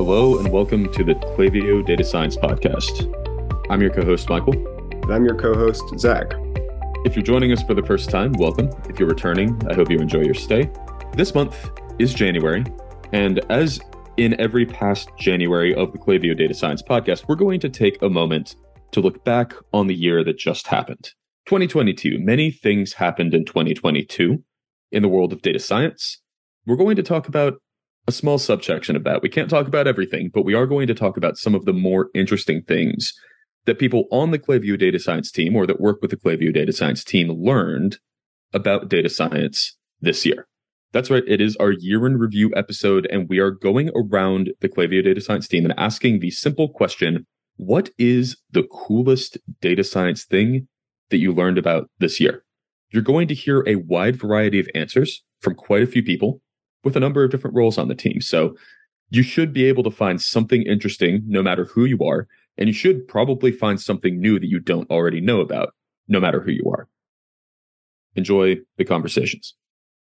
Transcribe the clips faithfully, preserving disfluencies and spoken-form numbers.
Hello and welcome to the Klaviyo Data Science Podcast. I'm your co-host, Michael. And I'm your co-host, Zach. If you're joining us for the first time, welcome. If you're returning, I hope you enjoy your stay. This month is January, and as in every past January of the Klaviyo Data Science Podcast, we're going to take a moment to look back on the year that just happened. twenty twenty-two. Many things happened in twenty twenty-two in the world of data science. We're going to talk about a small subsection of that. We can't talk about everything, but we are going to talk about some of the more interesting things that people on the Klaviyo Data Science team or that work with the Klaviyo Data Science team learned about data science this year. That's right. It is our year in review episode, and we are going around the Klaviyo Data Science team and asking the simple question, what is the coolest data science thing that you learned about this year? You're going to hear a wide variety of answers from quite a few people with a number of different roles on the team. So you should be able to find something interesting no matter who you are, and you should probably find something new that you don't already know about no matter who you are. Enjoy the conversations.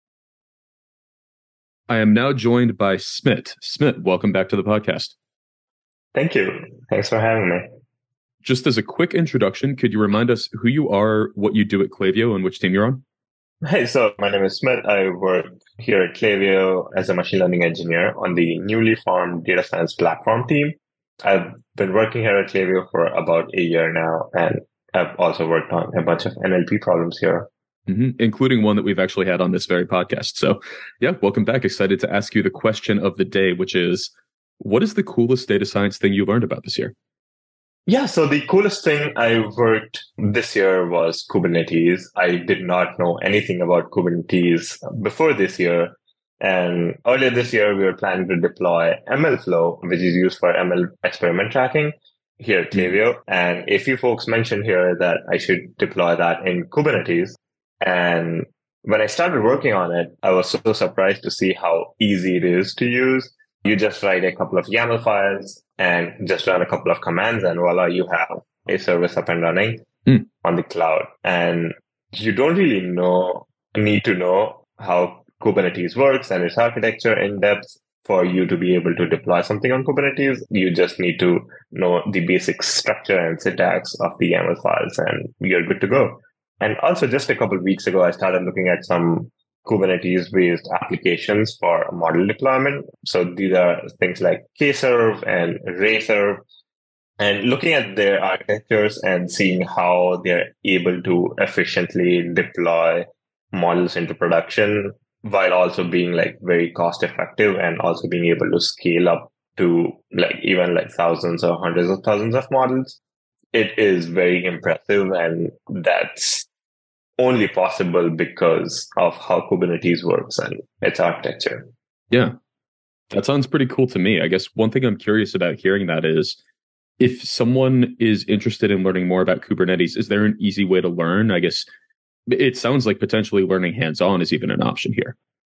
I am now joined by Smit. Smit, welcome back to the podcast. Thank you. Thanks for having me. Just as a quick introduction, could you remind us who you are, what you do at Klaviyo, and which team you're on? Hey, so my name is Smit. I work here at Klaviyo as a machine learning engineer on the newly formed data science platform team. I've been working here at Klaviyo for about a year now, and I've also worked on a bunch of N L P problems here. Mm-hmm. Including one that we've actually had on this very podcast. So yeah, welcome back. Excited to ask you the question of the day, which is, what is the coolest data science thing you learned about this year? Yeah, so the coolest thing I worked this year was Kubernetes. I did not know anything about Kubernetes before this year. And earlier this year, we were planning to deploy MLflow, which is used for M L experiment tracking here at Klaviyo. And a few folks mentioned here that I should deploy that in Kubernetes. And when I started working on it, I was so surprised to see how easy it is to use. You just write a couple of YAML files and just run a couple of commands, and voila, you have a service up and running mm. on the cloud. And you don't really know, need to know how Kubernetes works and its architecture in depth for you to be able to deploy something on Kubernetes. You just need to know the basic structure and syntax of the YAML files, and you're good to go. And also, just a couple of weeks ago, I started looking at some Kubernetes-based applications for model deployment. So these are things like Kserve and Rayserve, and looking at their architectures and seeing how they're able to efficiently deploy models into production while also being like very cost effective and also being able to scale up to like even like thousands or hundreds of thousands of models. It is very impressive, and that's only possible because of how Kubernetes works and its architecture. Yeah, that sounds pretty cool to me. I guess one thing I'm curious about hearing that is, if someone is interested in learning more about Kubernetes, is there an easy way to learn? I guess it sounds like potentially learning hands-on is even an option here.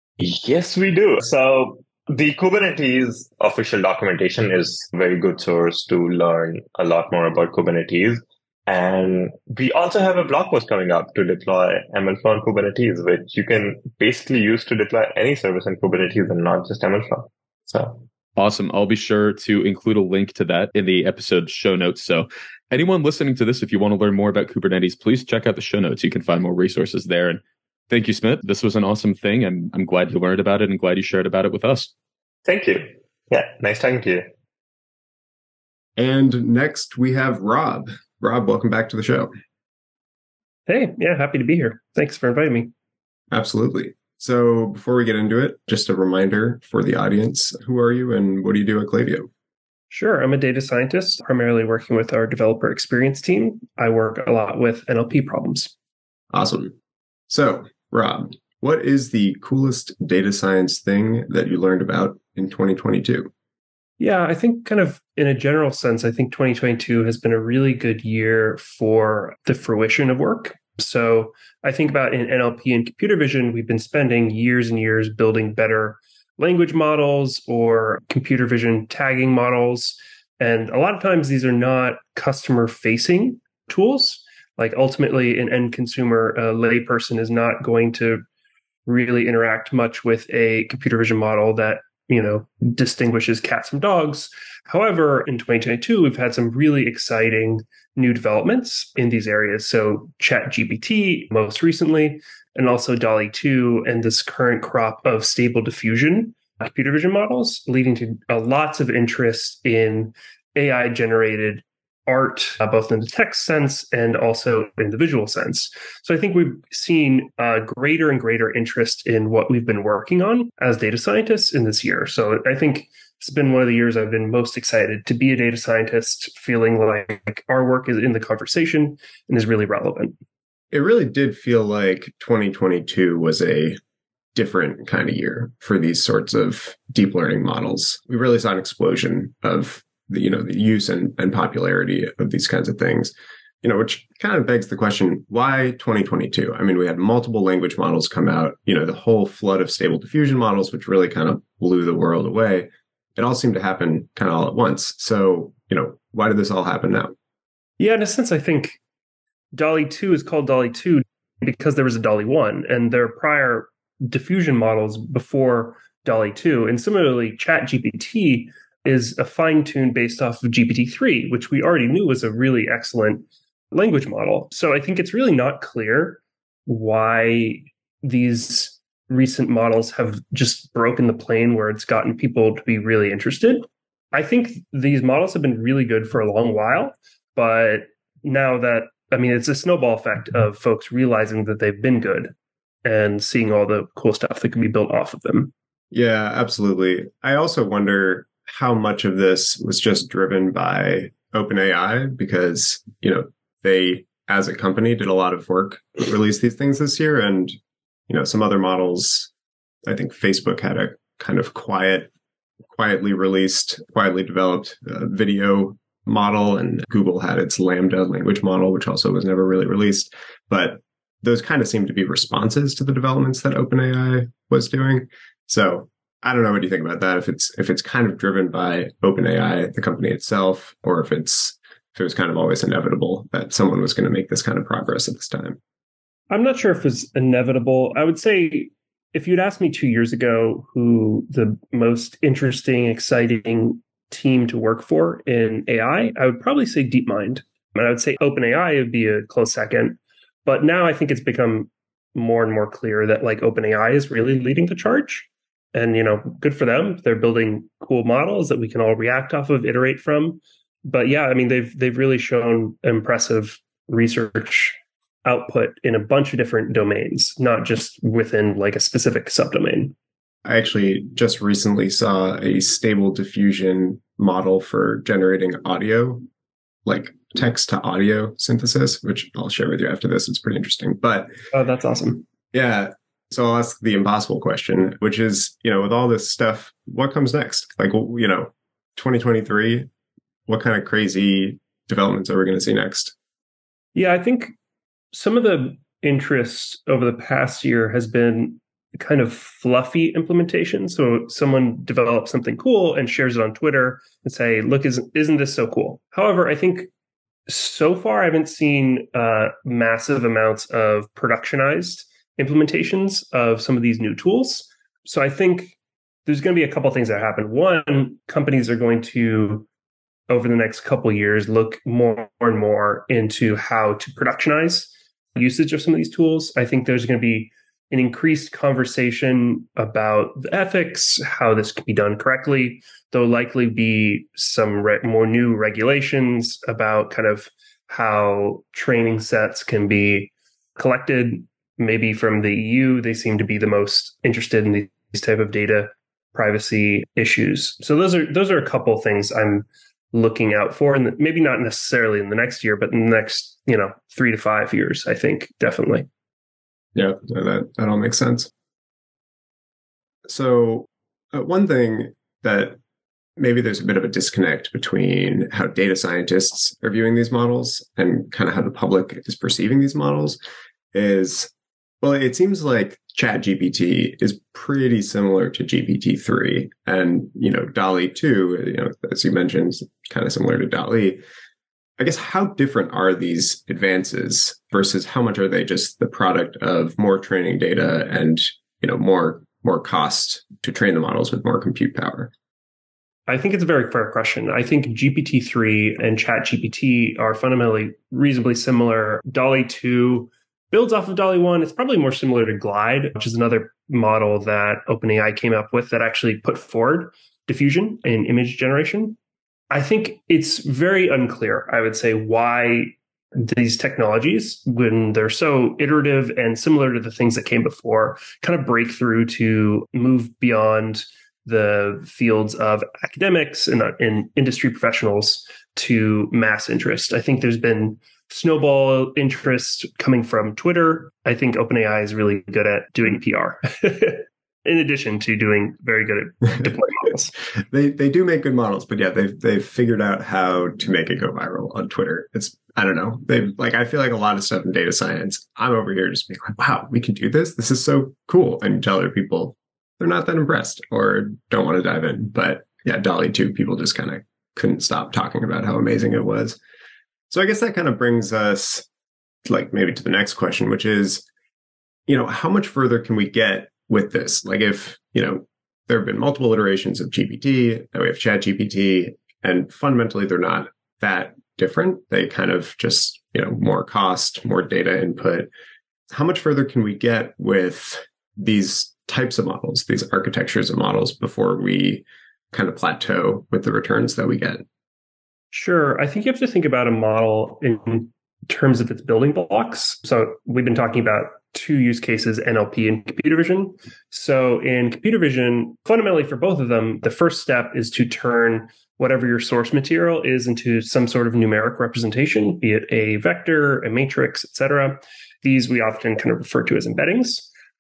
Yes, we do. So the Kubernetes official documentation is a very good source to learn a lot more about Kubernetes. And we also have a blog post coming up to deploy MLflow on Kubernetes, which you can basically use to deploy any service in Kubernetes and not just MLflow. So awesome. I'll be sure to include a link to that in the episode show notes. So anyone listening to this, if you want to learn more about Kubernetes, please check out the show notes. You can find more resources there. And thank you, Smit. This was an awesome thing. And I'm glad you learned about it and glad you shared about it with us. Thank you. Yeah, nice talking to you. And next we have Rob. Rob, welcome back to the show. Hey, yeah, happy to be here. Thanks for inviting me. Absolutely. So before we get into it, just a reminder for the audience, who are you and what do you do at Klaviyo? Sure. I'm a data scientist, primarily working with our developer experience team. I work a lot with N L P problems. Awesome. So, Rob, what is the coolest data science thing that you learned about in twenty twenty-two? Yeah, I think kind of in a general sense, I think twenty twenty-two has been a really good year for the fruition of work. So I think about in N L P and computer vision, we've been spending years and years building better language models or computer vision tagging models. And a lot of times these are not customer facing tools. Like ultimately an end consumer, a layperson is not going to really interact much with a computer vision model that you know, distinguishes cats from dogs. However, in twenty twenty-two, we've had some really exciting new developments in these areas. So ChatGPT most recently, and also DALL-E two, and this current crop of stable diffusion computer vision models, leading to uh, lots of interest in A I-generated art, uh, both in the text sense and also in the visual sense. So I think we've seen uh, greater and greater interest in what we've been working on as data scientists in this year. So I think it's been one of the years I've been most excited to be a data scientist, feeling like our work is in the conversation and is really relevant. It really did feel like twenty twenty-two was a different kind of year for these sorts of deep learning models. We really saw an explosion of the, you know, the use and, and popularity of these kinds of things, you know, which kind of begs the question, why twenty twenty-two? I mean, we had multiple language models come out, you know, the whole flood of stable diffusion models, which really kind of blew the world away. It all seemed to happen kind of all at once. So, you know, why did this all happen now? Yeah, in a sense, I think DALL-E two is called DALL-E two because there was a DALL-E one, and there are prior diffusion models before DALL-E two. And similarly, ChatGPT is a fine-tuned based off of G P T three, which we already knew was a really excellent language model. So I think it's really not clear why these recent models have just broken the plane where it's gotten people to be really interested. I think these models have been really good for a long while, but now that, I mean, it's a snowball effect of folks realizing that they've been good and seeing all the cool stuff that can be built off of them. Yeah, absolutely. I also wonder how much of this was just driven by OpenAI, because, you know, they, as a company, did a lot of work to release these things this year. And, you know, some other models, I think Facebook had a kind of quiet, quietly released, quietly developed uh, video model, and Google had its Lambda language model, which also was never really released. But those kind of seem to be responses to the developments that OpenAI was doing. So I don't know what you think about that. If it's if it's kind of driven by OpenAI, the company itself, or if it's if it was kind of always inevitable that someone was going to make this kind of progress at this time. I'm not sure if it's inevitable. I would say if you'd asked me two years ago who the most interesting, exciting team to work for in A I, I would probably say DeepMind. And I would say OpenAI would be a close second. But now I think it's become more and more clear that like OpenAI is really leading the charge. And, you know, good for them. They're building cool models that we can all react off of, iterate from. But yeah, I mean, they've they've really shown impressive research output in a bunch of different domains, not just within like a specific subdomain. I actually just recently saw a stable diffusion model for generating audio, like text to audio synthesis, which I'll share with you after this. It's pretty interesting. But oh, that's awesome. Yeah. So I'll ask the impossible question, which is, you know, with all this stuff, what comes next? Like, you know, twenty twenty-three, what kind of crazy developments are we going to see next? Yeah, I think some of the interest over the past year has been kind of fluffy implementation. So someone develops something cool and shares it on Twitter and say, look, isn't, isn't this so cool? However, I think so far I haven't seen uh, massive amounts of productionized implementations of some of these new tools. So I think there's going to be a couple of things that happen. One, companies are going to, over the next couple of years, look more and more into how to productionize usage of some of these tools. I think there's going to be an increased conversation about the ethics, how this can be done correctly. There'll likely be some re- more new regulations about kind of how training sets can be collected. Maybe from the E U, they seem to be the most interested in these type of data privacy issues. So those are those are a couple of things I'm looking out for, and maybe not necessarily in the next year, but in the next, you know, three to five years, I think definitely. Yeah, that that all makes sense. So uh, one thing that maybe there's a bit of a disconnect between how data scientists are viewing these models and kind of how the public is perceiving these models is, well, it seems like ChatGPT is pretty similar to G P T three, and, you know, DALL-E two, you know, as you mentioned, is kind of similar to DALL-E. I guess how different are these advances versus how much are they just the product of more training data and, you know, more more cost to train the models with more compute power? I think it's a very fair question. I think G P T three and ChatGPT are fundamentally reasonably similar. DALL-E two builds off of DALL-E one. It's probably more similar to Glide, which is another model that OpenAI came up with that actually put forward diffusion in image generation. I think it's very unclear, I would say, why these technologies, when they're so iterative and similar to the things that came before, kind of break through to move beyond the fields of academics and, and industry professionals to mass interest. I think there's been snowball interest coming from Twitter. I think OpenAI is really good at doing P R, in addition to doing very good at deploying models. They they do make good models, but yeah, they've they've figured out how to make it go viral on Twitter. It's I don't know. They like I feel like a lot of stuff in data science. I'm over here just being like, wow, we can do this. This is so cool, and you tell other people they're not that impressed or don't want to dive in. But yeah, DALL-E two, people just kind of couldn't stop talking about how amazing it was. So I guess that kind of brings us like maybe to the next question, which is, you know, how much further can we get with this? Like if, you know, there have been multiple iterations of G P T, now we have ChatGPT, and fundamentally they're not that different. They kind of just, you know, more cost, more data input. How much further can we get with these types of models, these architectures of models, before we kind of plateau with the returns that we get? Sure. I think you have to think about a model in terms of its building blocks. So we've been talking about two use cases, N L P and computer vision. So in computer vision, fundamentally for both of them, the first step is to turn whatever your source material is into some sort of numeric representation, be it a vector, a matrix, et cetera. These we often kind of refer to as embeddings.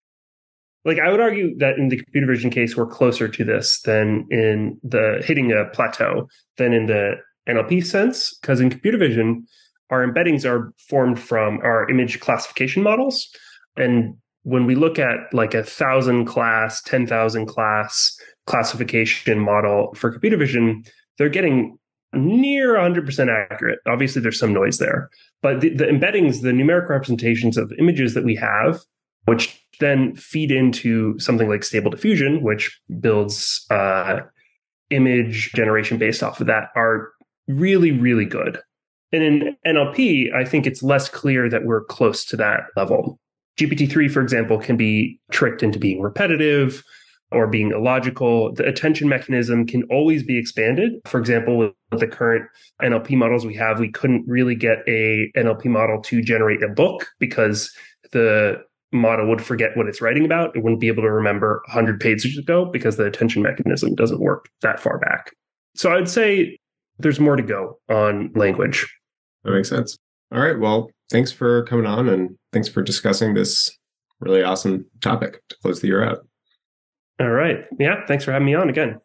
Like I would argue that in the computer vision case, we're closer to this than in the hitting a plateau than in the N L P sense, because in computer vision, our embeddings are formed from our image classification models. And when we look at like a thousand class, ten thousand class classification model for computer vision, they're getting near one hundred percent accurate. Obviously, there's some noise there. But the, the embeddings, the numeric representations of images that we have, which then feed into something like Stable Diffusion, which builds uh, image generation based off of that, are really, really good. And in N L P, I think it's less clear that we're close to that level. G P T three, for example, can be tricked into being repetitive or being illogical. The attention mechanism can always be expanded. For example, with the current N L P models we have, we couldn't really get a N L P model to generate a book because the model would forget what it's writing about. It wouldn't be able to remember one hundred pages ago because the attention mechanism doesn't work that far back. So I'd say there's more to go on language. That makes sense. All right. Well, thanks for coming on and thanks for discussing this really awesome topic to close the year out. All right. Yeah. Thanks for having me on again.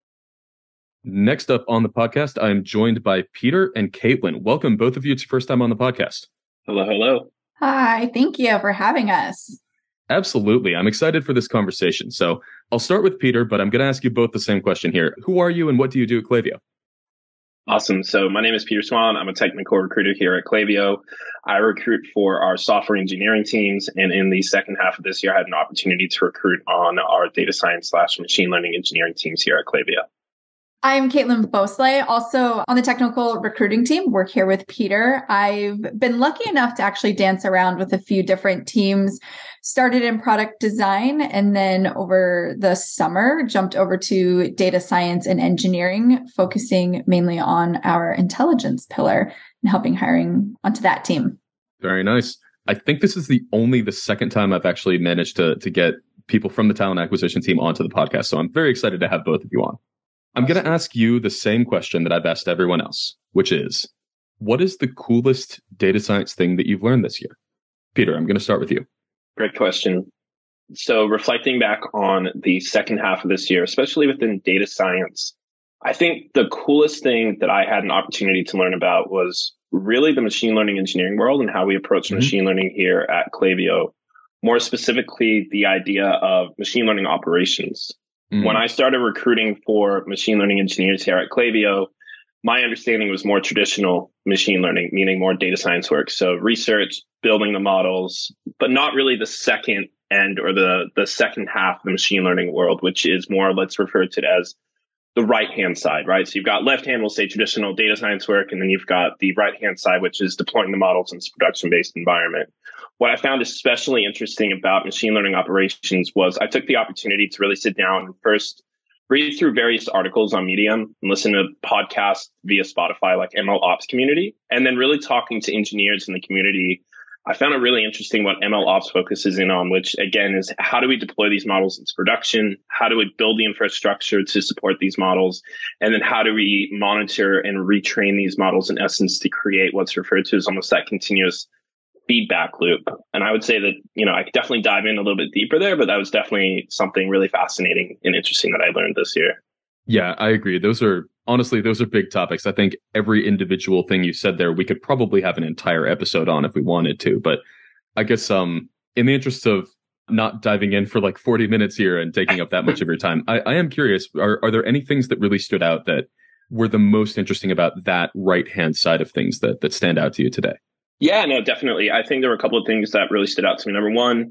Next up on the podcast, I am joined by Peter and Caitlin. Welcome, both of you. It's your first time on the podcast. Hello, hello. Hi. Thank you for having us. Absolutely. I'm excited for this conversation. So I'll start with Peter, but I'm going to ask you both the same question here. Who are you and what do you do at Klaviyo? Awesome. So my name is Peter Swan. I'm a technical recruiter here at Klaviyo. I recruit for our software engineering teams. And in the second half of this year, I had an opportunity to recruit on our data science slash machine learning engineering teams here at Klaviyo. I'm Caitlin Bosley, also on the technical recruiting team, work here with Peter. I've been lucky enough to actually dance around with a few different teams, started in product design, and then over the summer, jumped over to data science and engineering, focusing mainly on our intelligence pillar and helping hiring onto that team. Very nice. I think this is the only the second time I've actually managed to, to get people from the talent acquisition team onto the podcast. So I'm very excited to have both of you on. I'm going to ask you the same question that I've asked everyone else, which is, what is the coolest data science thing that you've learned this year? Peter, I'm going to start with you. Great question. So reflecting back on the second half of this year, especially within data science, I think the coolest thing that I had an opportunity to learn about was really the machine learning engineering world and how we approach mm-hmm. machine learning here at Klaviyo. More specifically, the idea of machine learning operations. Mm-hmm. When I started recruiting for machine learning engineers here at Klaviyo, my understanding was more traditional machine learning, meaning more data science work. So research, building the models, but not really the second end or the, the second half of the machine learning world, which is more, let's refer to it as the right-hand side, right? So you've got left hand, we'll say traditional data science work, and then you've got the right-hand side, which is deploying the models in this production-based environment. What I found especially interesting about machine learning operations was I took the opportunity to really sit down and first read through various articles on Medium and listen to podcasts via Spotify, like M L Ops Community, and then really talking to engineers in the community. I found it really interesting what M L Ops focuses in on, which again is how do we deploy these models into production? How do we build the infrastructure to support these models? And then how do we monitor and retrain these models in essence to create what's referred to as almost that continuous feedback loop? And I would say that, you know, I could definitely dive in a little bit deeper there, but that was definitely something really fascinating and interesting that I learned this year. Yeah, I agree. Those are honestly, those are big topics. I think every individual thing you said there, we could probably have an entire episode on if we wanted to. But I guess um, in the interest of not diving in for like forty minutes here and taking up that much of your time, I, I am curious, are, are there any things that really stood out that were the most interesting about that right-hand side of things that that stand out to you today? Yeah, no, definitely. I think there were a couple of things that really stood out to me. Number one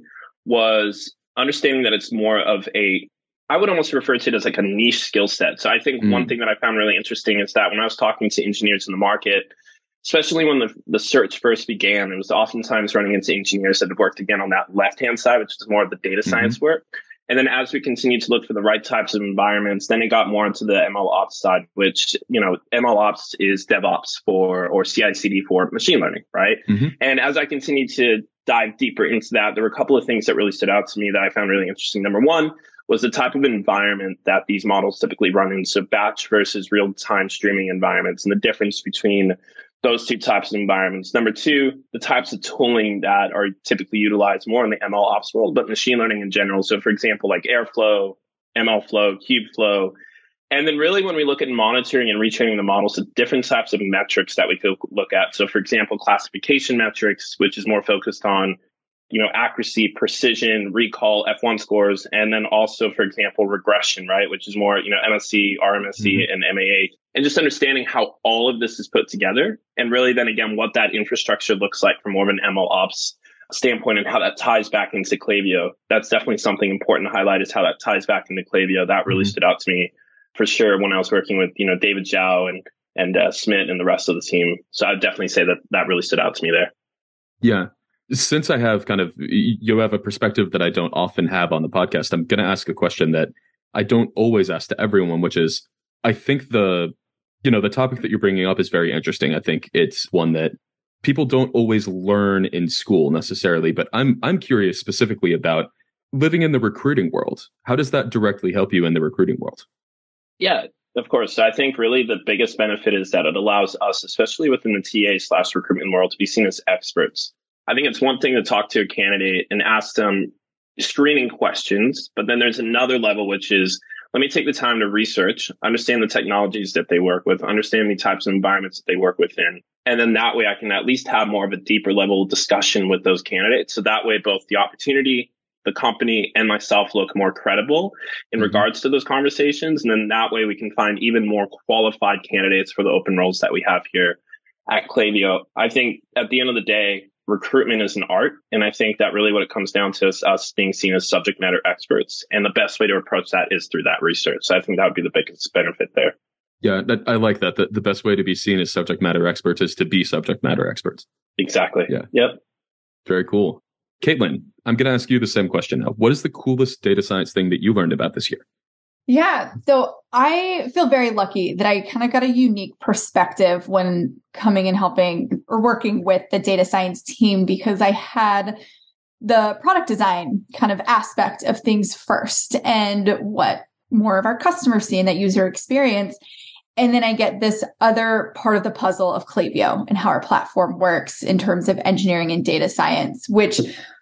was understanding that it's more of a I would almost refer to it as like a niche skill set. So I think mm. one thing that I found really interesting is that when I was talking to engineers in the market, especially when the, the search first began, it was oftentimes running into engineers that had worked again on that left-hand side, which is more of the data mm-hmm. science work. And then as we continued to look for the right types of environments, then it got more into the M L Ops side, which, you know, M L Ops is DevOps for, or C I C D for machine learning, right? Mm-hmm. And as I continued to dive deeper into that, there were a couple of things that really stood out to me that I found really interesting. Number one was the type of environment that these models typically run in. So batch versus real-time streaming environments and the difference between those two types of environments. Number two, the types of tooling that are typically utilized more in the M L Ops world, but machine learning in general. So for example, like Airflow, MLflow, Kubeflow. And then really when we look at monitoring and retraining the models, the different types of metrics that we could look at. So for example, classification metrics, which is more focused on you know, accuracy, precision, recall, F one scores, and then also, for example, regression, right, which is more, you know, M S C, R M S C, mm-hmm. and M A H, and just understanding how all of this is put together, and really then again, what that infrastructure looks like from more of an M L Ops standpoint and how that ties back into Klaviyo. That's definitely something important to highlight is how that ties back into Klaviyo. That really mm-hmm. stood out to me for sure when I was working with, you know, David Zhao and, and uh, Smit and the rest of the team. So I'd definitely say that that really stood out to me there. Yeah. Since I have kind of, you have a perspective that I don't often have on the podcast, I'm going to ask a question that I don't always ask to everyone, which is, I think the, you know, the topic that you're bringing up is very interesting. I think it's one that people don't always learn in school necessarily, but I'm, I'm curious specifically about living in the recruiting world. How does that directly help you in the recruiting world? Yeah, of course. So I think really the biggest benefit is that it allows us, especially within the T A slash recruitment world, to be seen as experts. I think it's one thing to talk to a candidate and ask them screening questions, but then there's another level, which is, let me take the time to research, understand the technologies that they work with, understand the types of environments that they work within. And then that way I can at least have more of a deeper level discussion with those candidates. So that way, both the opportunity, the company, and myself look more credible in mm-hmm. regards to those conversations. And then that way we can find even more qualified candidates for the open roles that we have here at Klaviyo. I think at the end of the day, recruitment is an art. And I think that really what it comes down to is us being seen as subject matter experts. And the best way to approach that is through that research. So I think that would be the biggest benefit there. Yeah, that, I like that. The, the best way to be seen as subject matter experts is to be subject matter experts. Exactly. Yeah. Yep. Very cool. Caitlin, I'm going to ask you the same question now. What is the coolest data science thing that you learned about this year? Yeah. So I feel very lucky that I kind of got a unique perspective when coming and helping or working with the data science team, because I had the product design kind of aspect of things first and what more of our customers see in that user experience. And then I get this other part of the puzzle of Klaviyo and how our platform works in terms of engineering and data science, which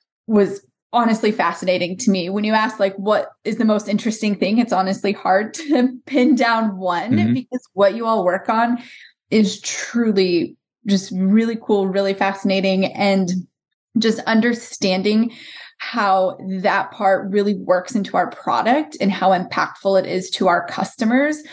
was honestly fascinating to me. When you ask like, what is the most interesting thing? It's honestly hard to pin down one mm-hmm. because what you all work on is truly just really cool, really fascinating. And just understanding how that part really works into our product and how impactful it is to our customers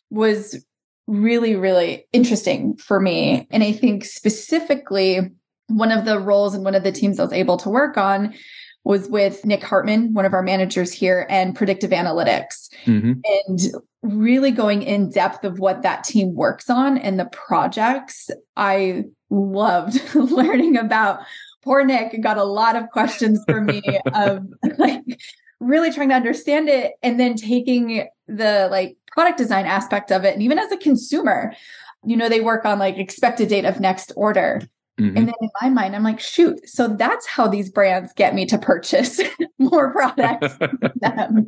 was really, really interesting for me. And I think specifically one of the roles and one of the teams I was able to work on was with Nick Hartman, one of our managers here, and predictive analytics, mm-hmm. and really going in depth of what that team works on and the projects. I loved learning about. Poor Nick got a lot of questions for me of like really trying to understand it, and then taking the like product design aspect of it. And even as a consumer, you know, they work on like expected date of next order. Mm-hmm. And then in my mind, I'm like, shoot, so that's how these brands get me to purchase more products from them.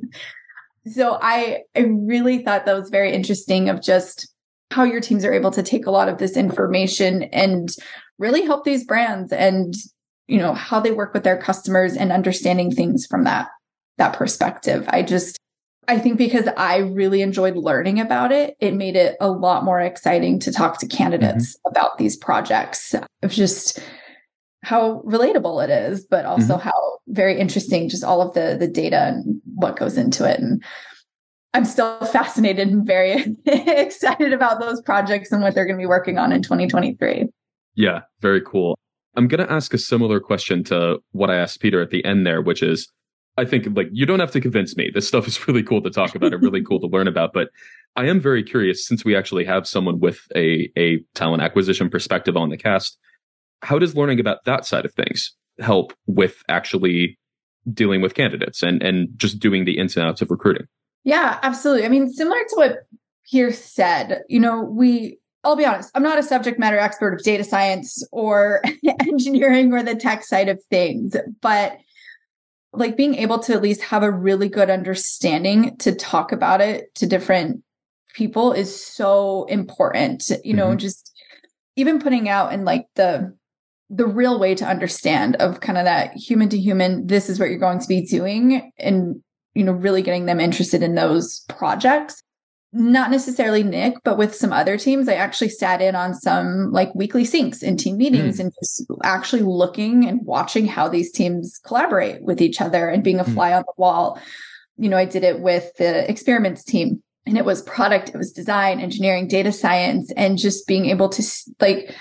So I, I really thought that was very interesting of just how your teams are able to take a lot of this information and really help these brands, and, you know, how they work with their customers and understanding things from that, that perspective. I just, I think because I really enjoyed learning about it, it made it a lot more exciting to talk to candidates mm-hmm. about these projects of just how relatable it is, but also mm-hmm. how very interesting, just all of the, the data and what goes into it. And I'm still fascinated and very excited about those projects and what they're going to be working on in twenty twenty-three. Yeah, very cool. I'm going to ask a similar question to what I asked Peter at the end there, which is, I think like you don't have to convince me. This stuff is really cool to talk about and really cool to learn about. But I am very curious, since we actually have someone with a, a talent acquisition perspective on the cast, how does learning about that side of things help with actually dealing with candidates and, and just doing the ins and outs of recruiting? Yeah, absolutely. I mean, similar to what Pierce said, you know, we, I'll be honest, I'm not a subject matter expert of data science or engineering or the tech side of things, but like being able to at least have a really good understanding to talk about it to different people is so important, you know, mm-hmm. just even putting out in like the, the real way to understand of kind of that human to human, this is what you're going to be doing, and, you know, really getting them interested in those projects. Not necessarily Nick, but with some other teams, I actually sat in on some like weekly syncs and team meetings mm. and just actually looking and watching how these teams collaborate with each other and being a fly mm. on the wall. You know, I did it with the experiments team, and it was product, it was design, engineering, data science, and just being able to like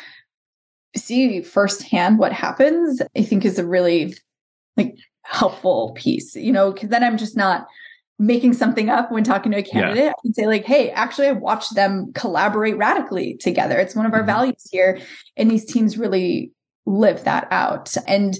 see firsthand what happens, I think is a really like helpful piece, you know, because then I'm just not making something up when talking to a candidate. Yeah. I can say like, hey, actually, I watched them collaborate radically together. It's one of our mm-hmm. values here. And these teams really live that out. And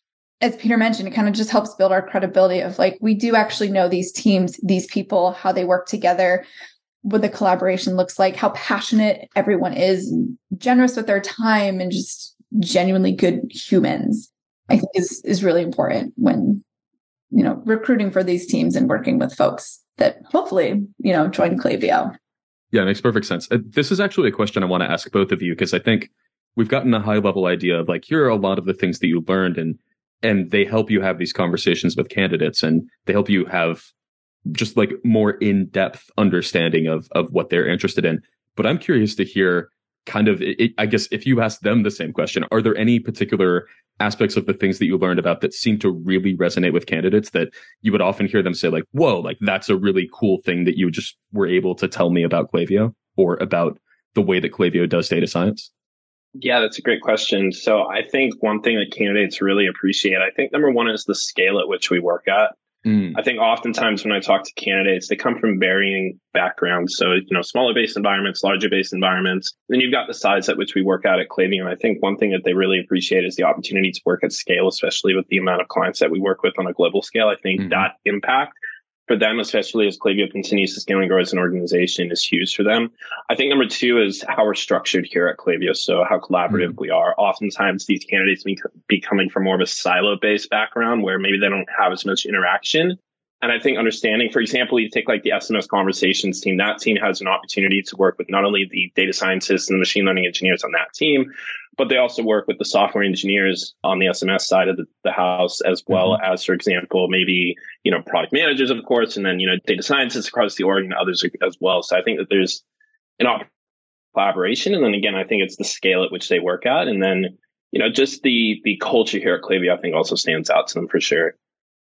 as Peter mentioned, it kind of just helps build our credibility of like, we do actually know these teams, these people, how they work together, what the collaboration looks like, how passionate everyone is, and generous with their time, and just genuinely good humans, I think is, is really important when, you know, recruiting for these teams and working with folks that hopefully, you know, join Klaviyo. Yeah, it makes perfect sense. Uh, this is actually a question I want to ask both of you, because I think we've gotten a high level idea of like, here are a lot of the things that you learned, and and they help you have these conversations with candidates, and they help you have just like more in-depth understanding of of what they're interested in. But I'm curious to hear kind of, it, I guess, if you ask them the same question, are there any particular aspects of the things that you learned about that seem to really resonate with candidates that you would often hear them say like, whoa, like that's a really cool thing that you just were able to tell me about Klaviyo or about the way that Klaviyo does data science? Yeah, that's a great question. So I think one thing that candidates really appreciate, I think number one is the scale at which we work at. Mm. I think oftentimes when I talk to candidates, they come from varying backgrounds. So, you know, smaller based environments, larger based environments. Then you've got the size at which we work out at Klaviyo. And I think one thing that they really appreciate is the opportunity to work at scale, especially with the amount of clients that we work with on a global scale. I think mm. that impact for them, especially as Klaviyo continues to scale and grow as an organization, is huge for them. I think number two is how we're structured here at Klaviyo. So how collaborative mm. we are. Oftentimes these candidates be, be coming from more of a silo-based background where maybe they don't have as much interaction. And I think understanding, for example, you take like the S M S conversations team, that team has an opportunity to work with not only the data scientists and the machine learning engineers on that team, but they also work with the software engineers on the S M S side of the, the house, as well mm-hmm. as, for example, maybe, you know, product managers, of course, and then, you know, data scientists across the org and others as well. So I think that there's an opportunity for collaboration. And then again, I think it's the scale at which they work at. And then, you know, just the the culture here at Klaviyo, I think also stands out to them for sure.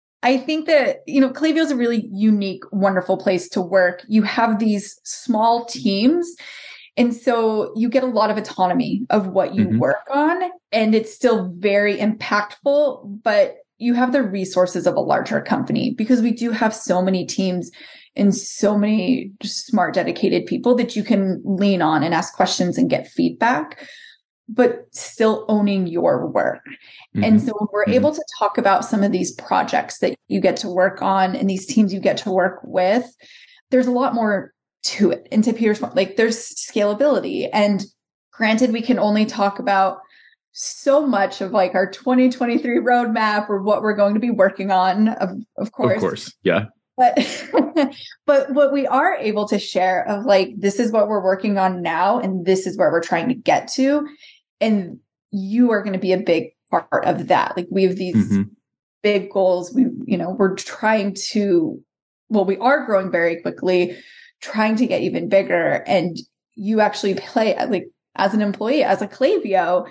I think that, you know, Klaviyo is a really unique, wonderful place to work. You have these small teams, and so you get a lot of autonomy of what you mm-hmm. work on, and it's still very impactful, but you have the resources of a larger company, because we do have so many teams and so many just smart, dedicated people that you can lean on and ask questions and get feedback, but still owning your work. Mm-hmm. And so when we're mm-hmm. able to talk about some of these projects that you get to work on and these teams you get to work with, there's a lot more to it. And to Peter's point, like there's scalability. And granted, we can only talk about so much of like our twenty twenty-three roadmap or what we're going to be working on, of, of course. Of course. Yeah. But, but what we are able to share of like, this is what we're working on now, and this is where we're trying to get to. And you are going to be a big part of that. Like we have these mm-hmm. big goals. We, you know, we're trying to, well, we are growing very quickly, trying to get even bigger. And you actually play like as an employee, as a Klaviyo,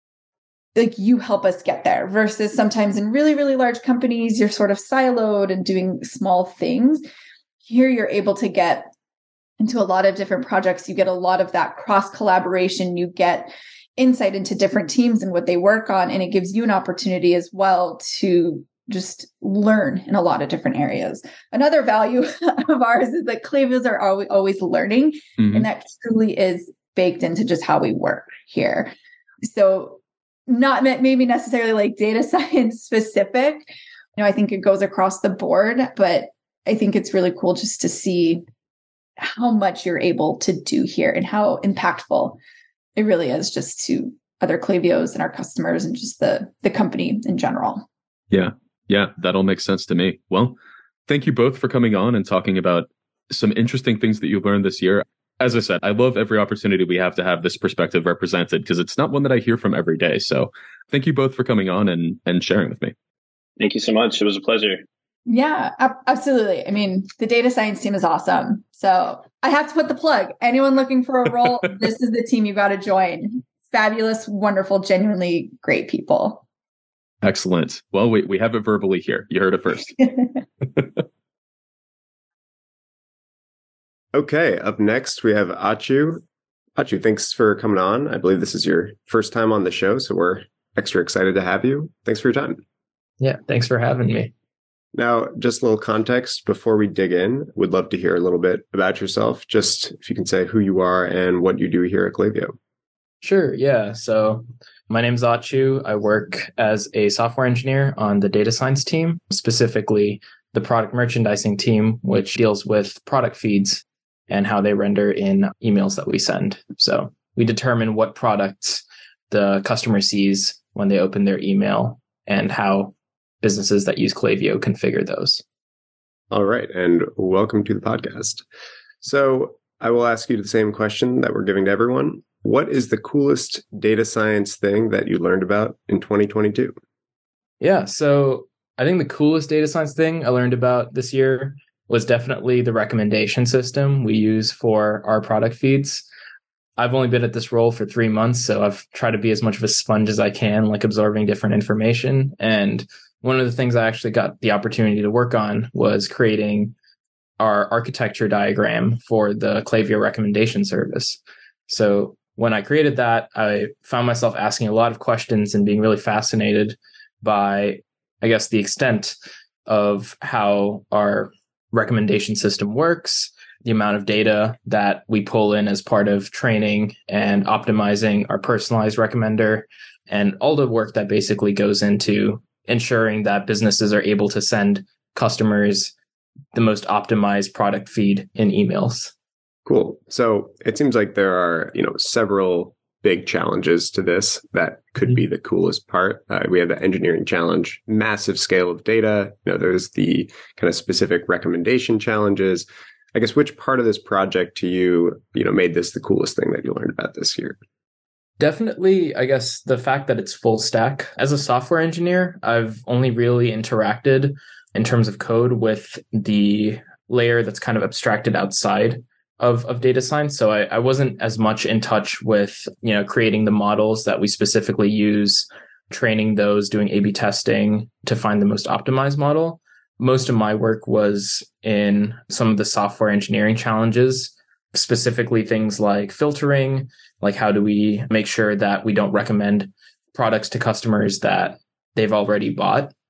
like you help us get there, versus sometimes in really, really large companies, you're sort of siloed and doing small things. Here, you're able to get into a lot of different projects. You get a lot of that cross collaboration. You get insight into different teams and what they work on. And it gives you an opportunity as well to just learn in a lot of different areas. Another value of ours is that Klaviyos are always, always learning. Mm-hmm. And that truly is baked into just how we work here. So not maybe necessarily like data science specific. You know, I think it goes across the board, but I think it's really cool just to see how much you're able to do here and how impactful it really is just to other Klaviyos and our customers and just the, the company in general. Yeah. Yeah. That all makes sense to me. Well, thank you both for coming on and talking about some interesting things that you've learned this year. As I said, I love every opportunity we have to have this perspective represented, because it's not one that I hear from every day. So thank you both for coming on and, and sharing with me. Thank you so much. It was a pleasure. Yeah, absolutely. I mean, the data science team is awesome. So I have to put the plug. Anyone looking for a role, this is the team you got to join. Fabulous, wonderful, genuinely great people. Excellent. Well, we, we have it verbally here. You heard it first. Okay, up next we have Achu. Achu, thanks for coming on. I believe this is your first time on the show, so we're extra excited to have you. Thanks for your time. Yeah, thanks for having me. Now, just a little context before we dig in. Would love to hear a little bit about yourself. Just if you can say who you are and what you do here at Klaviyo. Sure, yeah. So my name's Achu. I work as a software engineer on the data science team, specifically the product merchandising team, which deals with product feeds and how they render in emails that we send. So we determine what products the customer sees when they open their email and how businesses that use Klaviyo configure those. All right. And welcome to the podcast. So I will ask you the same question that we're giving to everyone. What is the coolest data science thing that you learned about in twenty twenty-two? Yeah. So I think the coolest data science thing I learned about this year was definitely the recommendation system we use for our product feeds. I've only been at this role for three months, so I've tried to be as much of a sponge as I can, like absorbing different information. And one of the things I actually got the opportunity to work on was creating our architecture diagram for the Klaviyo recommendation service. So when I created that, I found myself asking a lot of questions and being really fascinated by, I guess, the extent of how our recommendation system works, the amount of data that we pull in as part of training and optimizing our personalized recommender, and all the work that basically goes into ensuring that businesses are able to send customers the most optimized product feed in emails. Cool. So it seems like there are, you know, several big challenges to this that could be the coolest part. Uh, we have the engineering challenge, massive scale of data. You know, there's the kind of specific recommendation challenges. I guess which part of this project to you, you know, made this the coolest thing that you learned about this year? Definitely, I guess the fact that it's full stack. As a software engineer, I've only really interacted in terms of code with the layer that's kind of abstracted outside of, of data science. So I, I wasn't as much in touch with, you know, creating the models that we specifically use, training those, doing A B testing to find the most optimized model. Most of my work was in some of the software engineering challenges, specifically things like filtering, like how do we make sure that we don't recommend products to customers that they've already bought,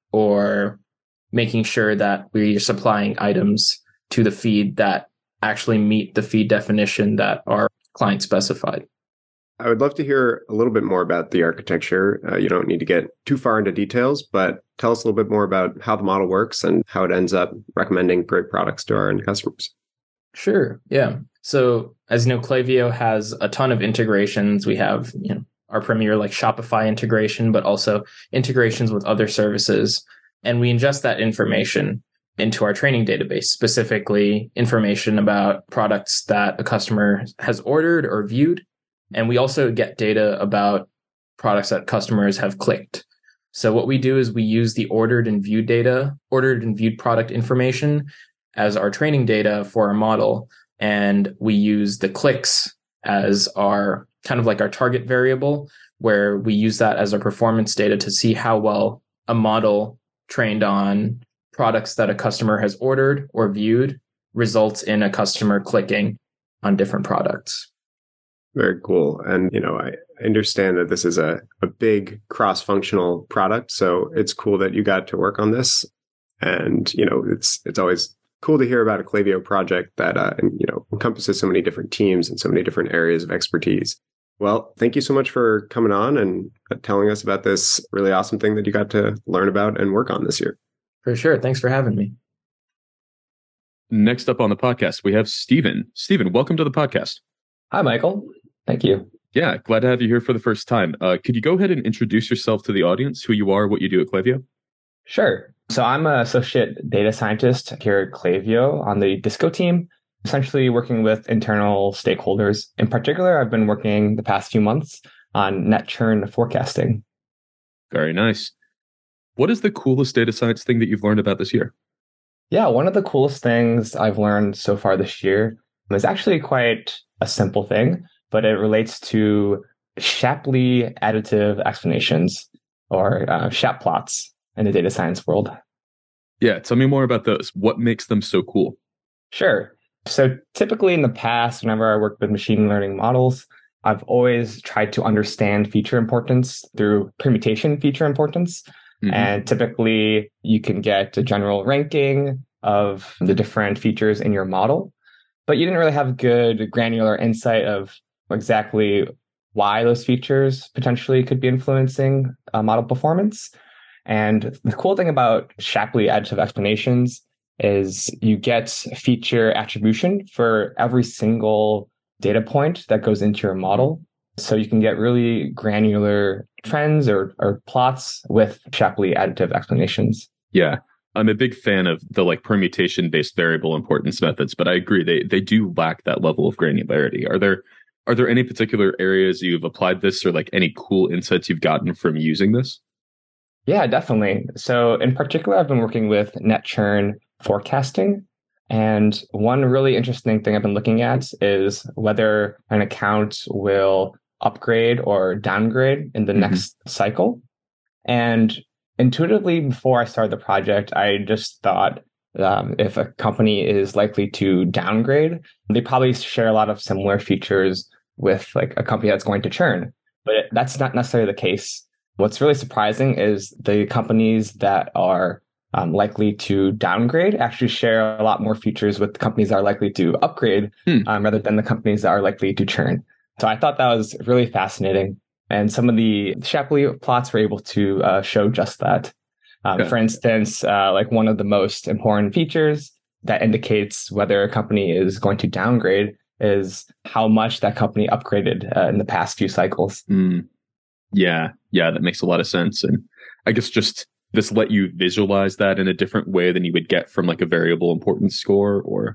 or making sure that we're supplying items to the feed that actually meet the feed definition that our client specified. I would love to hear a little bit more about the architecture. Uh, you don't need to get too far into details, but tell us a little bit more about how the model works and how it ends up recommending great products to our end customers. Sure. Yeah. So as you know, Klaviyo has a ton of integrations. We have, you know, our premier like Shopify integration, but also integrations with other services. And we ingest that information into our training database, specifically information about products that a customer has ordered or viewed. And we also get data about products that customers have clicked. So what we do is we use the ordered and viewed data, ordered and viewed product information as our training data for our model. And we use the clicks as our kind of like our target variable, where we use that as our performance data to see how well a model trained on products that a customer has ordered or viewed results in a customer clicking on different products. Very cool. And, you know, I understand that this is a, a big cross-functional product. So it's cool that you got to work on this. And, you know, it's it's always cool to hear about a Klaviyo project that, uh, you know, encompasses so many different teams and so many different areas of expertise. Well, thank you so much for coming on and telling us about this really awesome thing that you got to learn about and work on this year. For sure. Thanks for having me. Next up on the podcast, we have Stephen. Stephen, welcome to the podcast. Hi, Michael. Thank you. Yeah, glad to have you here for the first time. Uh, could you go ahead and introduce yourself to the audience, who you are, what you do at Klaviyo? Sure. So I'm an associate data scientist here at Klaviyo on the Disco team, essentially working with internal stakeholders. In particular, I've been working the past few months on net churn forecasting. Very nice. What is the coolest data science thing that you've learned about this year? Yeah, one of the coolest things I've learned so far this year is actually quite a simple thing, but it relates to Shapley additive explanations, or uh, Shap plots in the data science world. Yeah, tell me more about those. What makes them so cool? Sure. So typically in the past, whenever I worked with machine learning models, I've always tried to understand feature importance through permutation feature importance. Mm-hmm. And typically you can get a general ranking of the different features in your model, but you didn't really have good granular insight of exactly why those features potentially could be influencing uh, model performance. And the cool thing about Shapley additive explanations is you get feature attribution for every single data point that goes into your model. So you can get really granular trends or, or plots with Shapley additive explanations. Yeah, I'm a big fan of the like permutation-based variable importance methods, but I agree they they do lack that level of granularity. Are there are there any particular areas you've applied this, or like any cool insights you've gotten from using this? Yeah, definitely. So in particular, I've been working with net churn forecasting. And one really interesting thing I've been looking at is whether an account will upgrade or downgrade in the mm-hmm. next cycle. And intuitively, before I started the project, I just thought um, if a company is likely to downgrade, they probably share a lot of similar features with like a company that's going to churn. But it, that's not necessarily the case. What's really surprising is the companies that are um, likely to downgrade actually share a lot more features with the companies that are likely to upgrade hmm. um, rather than the companies that are likely to churn. So I thought that was really fascinating. And some of the Shapley plots were able to uh, show just that. Um, okay. For instance, uh, like one of the most important features that indicates whether a company is going to downgrade is how much that company upgraded uh, in the past few cycles. Mm. Yeah, yeah, that makes a lot of sense. And I guess just this let you visualize that in a different way than you would get from like a variable importance score, or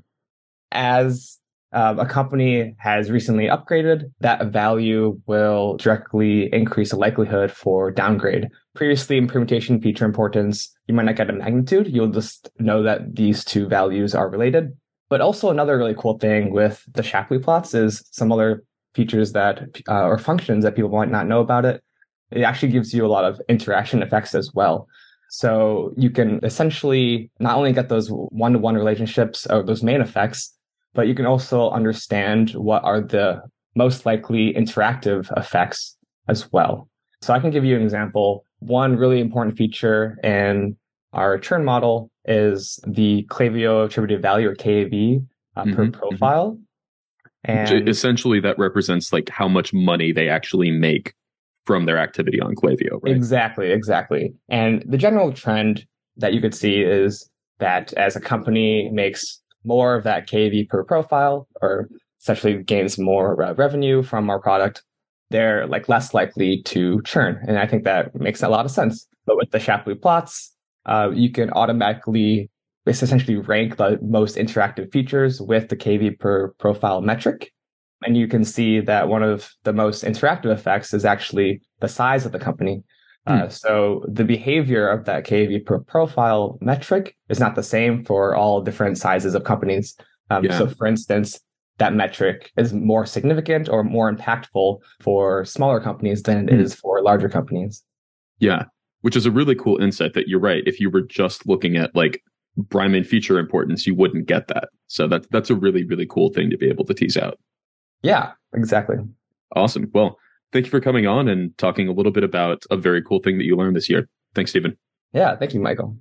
as uh, a company has recently upgraded, that value will directly increase the likelihood for downgrade. Previously in permutation feature importance, you might not get a magnitude. You'll just know that these two values are related. But also another really cool thing with the Shapley plots is some other features that uh, or functions that people might not know about it. It actually gives you a lot of interaction effects as well. So you can essentially not only get those one-to-one relationships or those main effects, but you can also understand what are the most likely interactive effects as well. So I can give you an example. One really important feature in our churn model is the Klaviyo attributed value, or K A V, uh, Mhm, per mhm. profile. Which And essentially that represents like how much money they actually make from their activity on Klaviyo, right? exactly, exactly. And the general trend that you could see is that as a company makes more of that K A V per profile, or essentially gains more uh, revenue from our product, they're like less likely to churn. And I think that makes a lot of sense. But with the Shapley plots, uh, you can automatically it's essentially rank the most interactive features with the K A V per profile metric. And you can see that one of the most interactive effects is actually the size of the company. Hmm. Uh, so the behavior of that K A V per profile metric is not the same for all different sizes of companies. Um, Yeah. So for instance, that metric is more significant or more impactful for smaller companies than it Hmm. is for larger companies. Yeah, which is a really cool insight that you're right. If you were just looking at like prime and feature importance, you wouldn't get that. So that, that's a really, really cool thing to be able to tease out. Yeah, exactly. Awesome. Well, thank you for coming on and talking a little bit about a very cool thing that you learned this year. Thanks, Stephen. Yeah, thank you, Michael.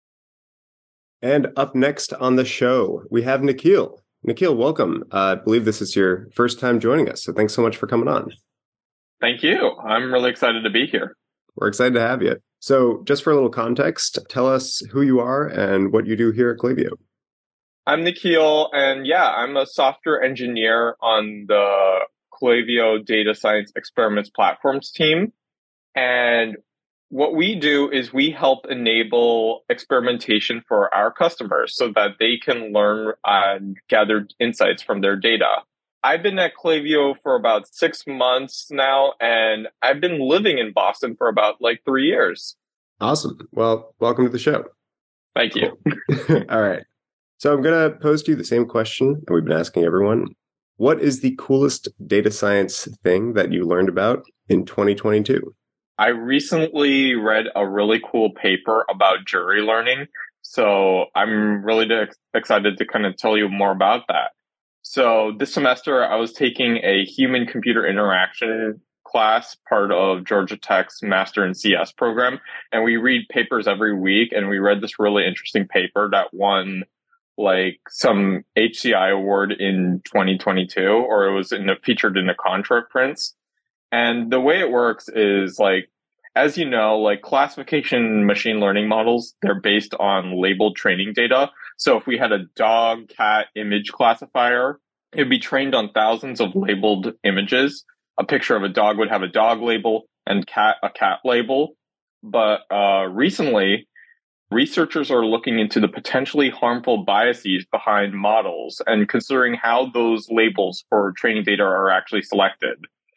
And up next on the show, we have Nikhil. Nikhil, welcome. Uh, I believe this is your first time joining us, so thanks so much for coming on. Thank you. I'm really excited to be here. We're excited to have you. So just for a little context, tell us who you are and what you do here at Klaviyo. I'm Nikhil, and yeah, I'm a software engineer on the Klaviyo Data Science Experiments Platforms team. And what we do is we help enable experimentation for our customers so that they can learn and gather insights from their data. I've been at Klaviyo for about six months now, and I've been living in Boston for about like three years. Awesome. Well, welcome to the show. Thank you. All right. So I'm going to pose to you the same question that we've been asking everyone. What is the coolest data science thing that you learned about in twenty twenty-two? I recently read a really cool paper about jury learning. So I'm really de- excited to kind of tell you more about that. So this semester, I was taking a human computer interaction class, part of Georgia Tech's Master in C S program. And we read papers every week. And we read this really interesting paper that won like some H C I award in twenty twenty-two, or it was in a, featured in a conference. And the way it works is like, as you know, like classification machine learning models, they're based on labeled training data. So if we had a dog, cat image classifier, it'd be trained on thousands of labeled images. A picture of a dog would have a dog label and cat, a cat label. But uh, recently, researchers are looking into the potentially harmful biases behind models and considering how those labels for training data are actually selected.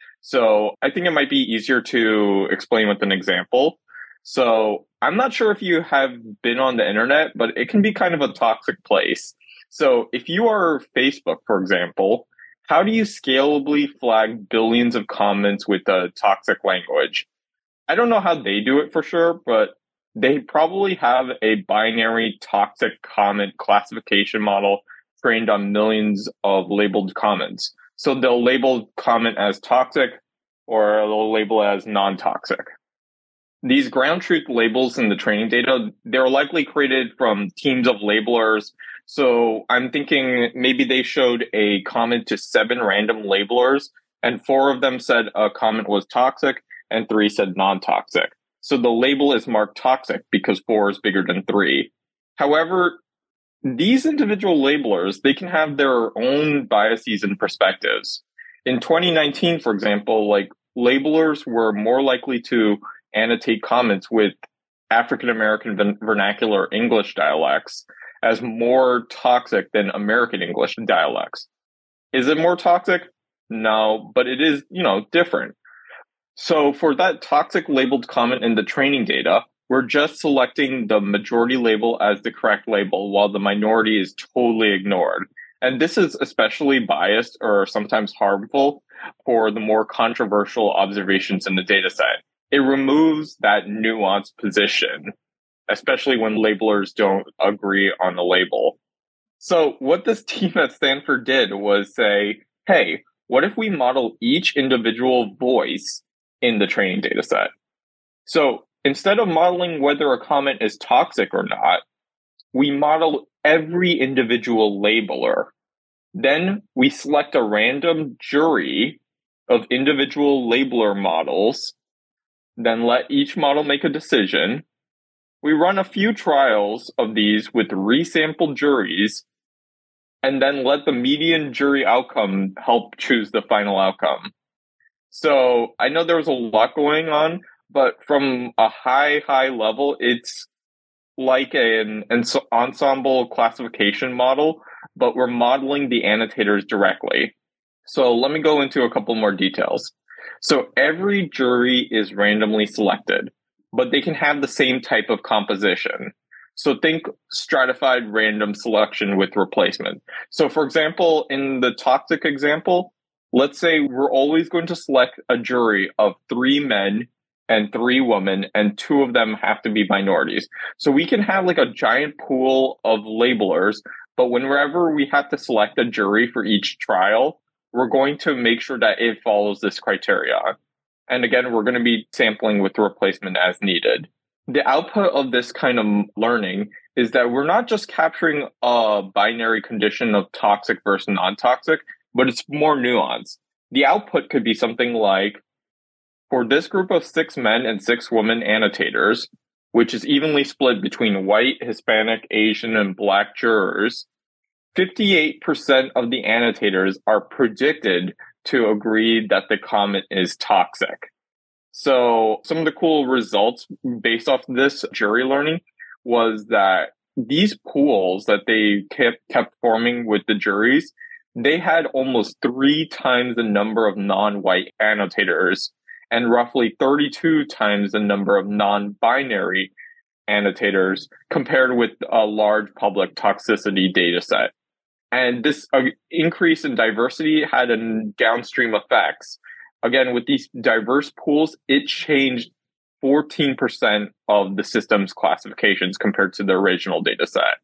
So I think it might be easier to explain with an example. So I'm not sure if you have been on the internet, but it can be kind of a toxic place. So if you are Facebook, for example, how do you scalably flag billions of comments with a toxic language? I don't know how they do it for sure, but they probably have a binary toxic comment classification model trained on millions of labeled comments. So they'll label comment as toxic or they'll label it as non-toxic. These ground truth labels in the training data, they're likely created from teams of labelers. So I'm thinking maybe they showed a comment to seven random labelers and four of them said a comment was toxic and three said non-toxic. So the label is marked toxic because four is bigger than three. However, these individual labelers, they can have their own biases and perspectives. In twenty nineteen, for example, like labelers were more likely to annotate comments with African American vernacular English dialects as more toxic than American English dialects. Is it more toxic? No, but it is, you know, different. So for that toxic labeled comment in the training data, we're just selecting the majority label as the correct label while the minority is totally ignored. And this is especially biased or sometimes harmful for the more controversial observations in the data set. It removes that nuanced position, especially when labelers don't agree on the label. So what this team at Stanford did was say, hey, what if we model each individual voice in the training data set? So instead of modeling whether a comment is toxic or not, we model every individual labeler. Then we select a random jury of individual labeler models, then let each model make a decision. We run a few trials of these with resampled juries, and then let the median jury outcome help choose the final outcome. So I know there was a lot going on, but from a high, high level, it's like an, an ensemble classification model, but we're modeling the annotators directly. So let me go into a couple more details. So every jury is randomly selected, but they can have the same type of composition. So think stratified random selection with replacement. So for example, in the toxic example, let's say we're always going to select a jury of three men and three women, and two of them have to be minorities. So we can have like a giant pool of labelers, but whenever we have to select a jury for each trial, we're going to make sure that it follows this criteria. And again, we're going to be sampling with replacement as needed. The output of this kind of learning is that we're not just capturing a binary condition of toxic versus non-toxic, but it's more nuanced. The output could be something like, for this group of six men and six women annotators, which is evenly split between white, Hispanic, Asian, and Black jurors, fifty-eight percent of the annotators are predicted to agree that the comment is toxic. So some of the cool results based off this jury learning was that these pools that they kept, kept forming with the juries, they had almost three times the number of non-white annotators and roughly thirty-two times the number of non-binary annotators compared with a large public toxicity data set. And this uh, increase in diversity had a downstream effects. Again, with these diverse pools, it changed fourteen percent of the system's classifications compared to the original data set.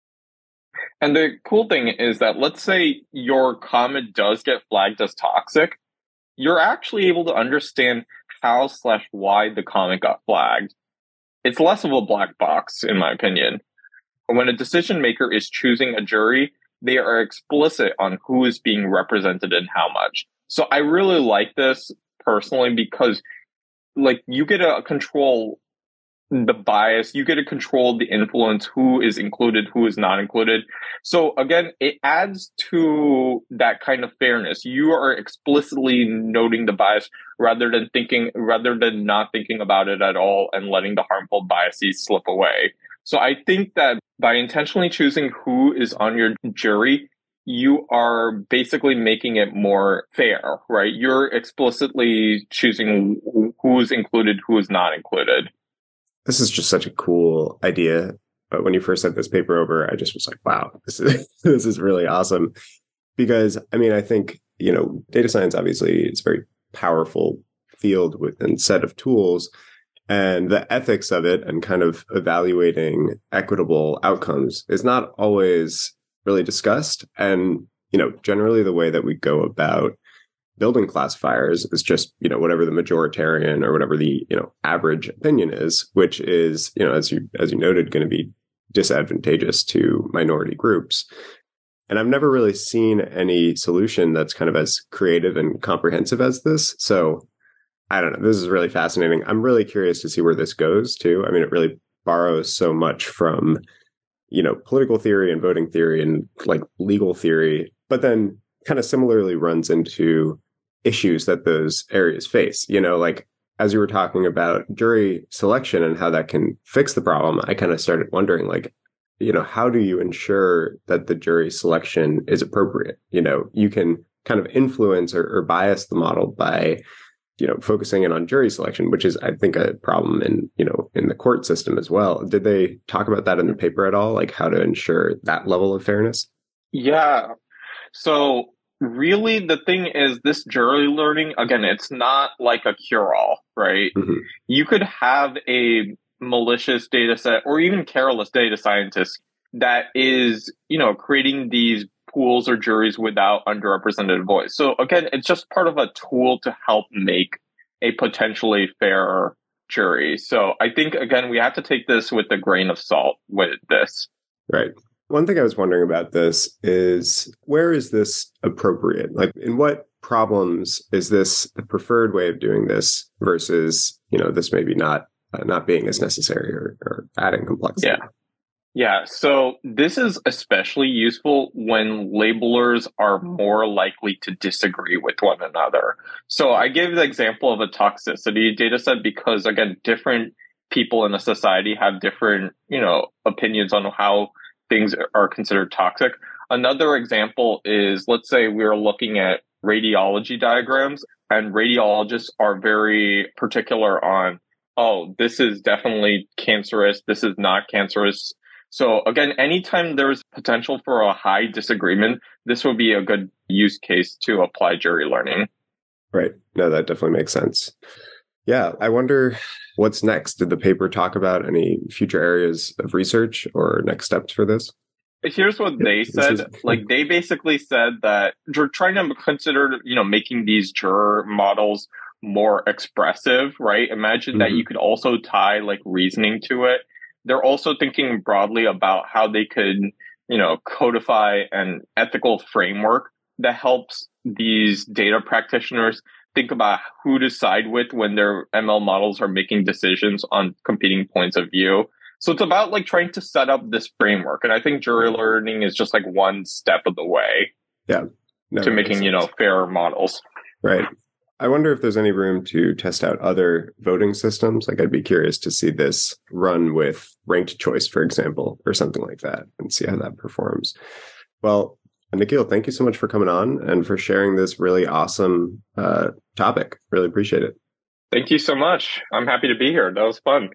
And the cool thing is that let's say your comment does get flagged as toxic, you're actually able to understand how slash why the comment got flagged. It's less of a black box, in my opinion. When a decision maker is choosing a jury, they are explicit on who is being represented and how much. So I really like this personally because like you get to control the bias, you get to control the influence, who is included, who is not included. So again, it adds to that kind of fairness. You are explicitly noting the bias rather than thinking, rather than not thinking about it at all and letting the harmful biases slip away. So I think that by intentionally choosing who is on your jury, you are basically making it more fair, right? You're explicitly choosing who's included, who is not included. This is just such a cool idea. But when you first sent this paper over, I just was like, wow, this is this is really awesome. Because, I mean, I think, you know, data science, obviously, it's a very powerful field with and set of tools. And the ethics of it and kind of evaluating equitable outcomes is not always really discussed. And, you know, generally the way that we go about building classifiers is just, you know, whatever the majoritarian or whatever the, you know, average opinion is, which is, you know, as you, as you noted, going to be disadvantageous to minority groups. And I've never really seen any solution that's kind of as creative and comprehensive as this. So I don't know. This is really fascinating. I'm really curious to see where this goes too. I mean, it really borrows so much from, you know, political theory and voting theory and like legal theory, but then kind of similarly runs into issues that those areas face. You know, like as you were talking about jury selection and how that can fix the problem, I kind of started wondering, like, you know, how do you ensure that the jury selection is appropriate? You know, you can kind of influence or, or bias the model by, you know, focusing in on jury selection, which is, I think, a problem in, you know, in the court system as well. Did they talk about that in the paper at all? Like how to ensure that level of fairness? Yeah. So really the thing is this jury learning, again, it's not like a cure-all, right? Mm-hmm. You could have a malicious data set or even careless data scientist that is, you know, creating these pools or juries without underrepresented voice. So again, it's just part of a tool to help make a potentially fairer jury. So I think, again, we have to take this with a grain of salt with this. Right. One thing I was wondering about this is, where is this appropriate? Like, in what problems is this the preferred way of doing this versus, you know, this maybe not uh, not being as necessary or, or adding complexity? Yeah. Yeah. So this is especially useful when labelers are more likely to disagree with one another. So I gave the example of a toxicity data set because, again, different people in a society have different, you know, opinions on how things are considered toxic. Another example is, let's say we're looking at radiology diagrams, and radiologists are very particular on, oh, this is definitely cancerous, this is not cancerous. So again, anytime there's potential for a high disagreement, this would be a good use case to apply jury learning. Right. No, that definitely makes sense. Yeah. I wonder what's next. Did the paper talk about any future areas of research or next steps for this? Here's what they said. Is- Like, they basically said that they're trying to consider, you know, making these juror models more expressive, right? Imagine mm-hmm. that you could also tie like reasoning to it. They're also thinking broadly about how they could, you know, codify an ethical framework that helps these data practitioners think about who to side with when their M L models are making decisions on competing points of view. So it's about like trying to set up this framework. And I think jury learning is just like one step of the way yeah, no, to making, you know, fairer models. Right. I wonder if there's any room to test out other voting systems. Like, I'd be curious to see this run with ranked choice, for example, or something like that, and see how that performs. Well, Nikhil, thank you so much for coming on and for sharing this really awesome uh, topic. Really appreciate it. Thank you so much. I'm happy to be here. That was fun.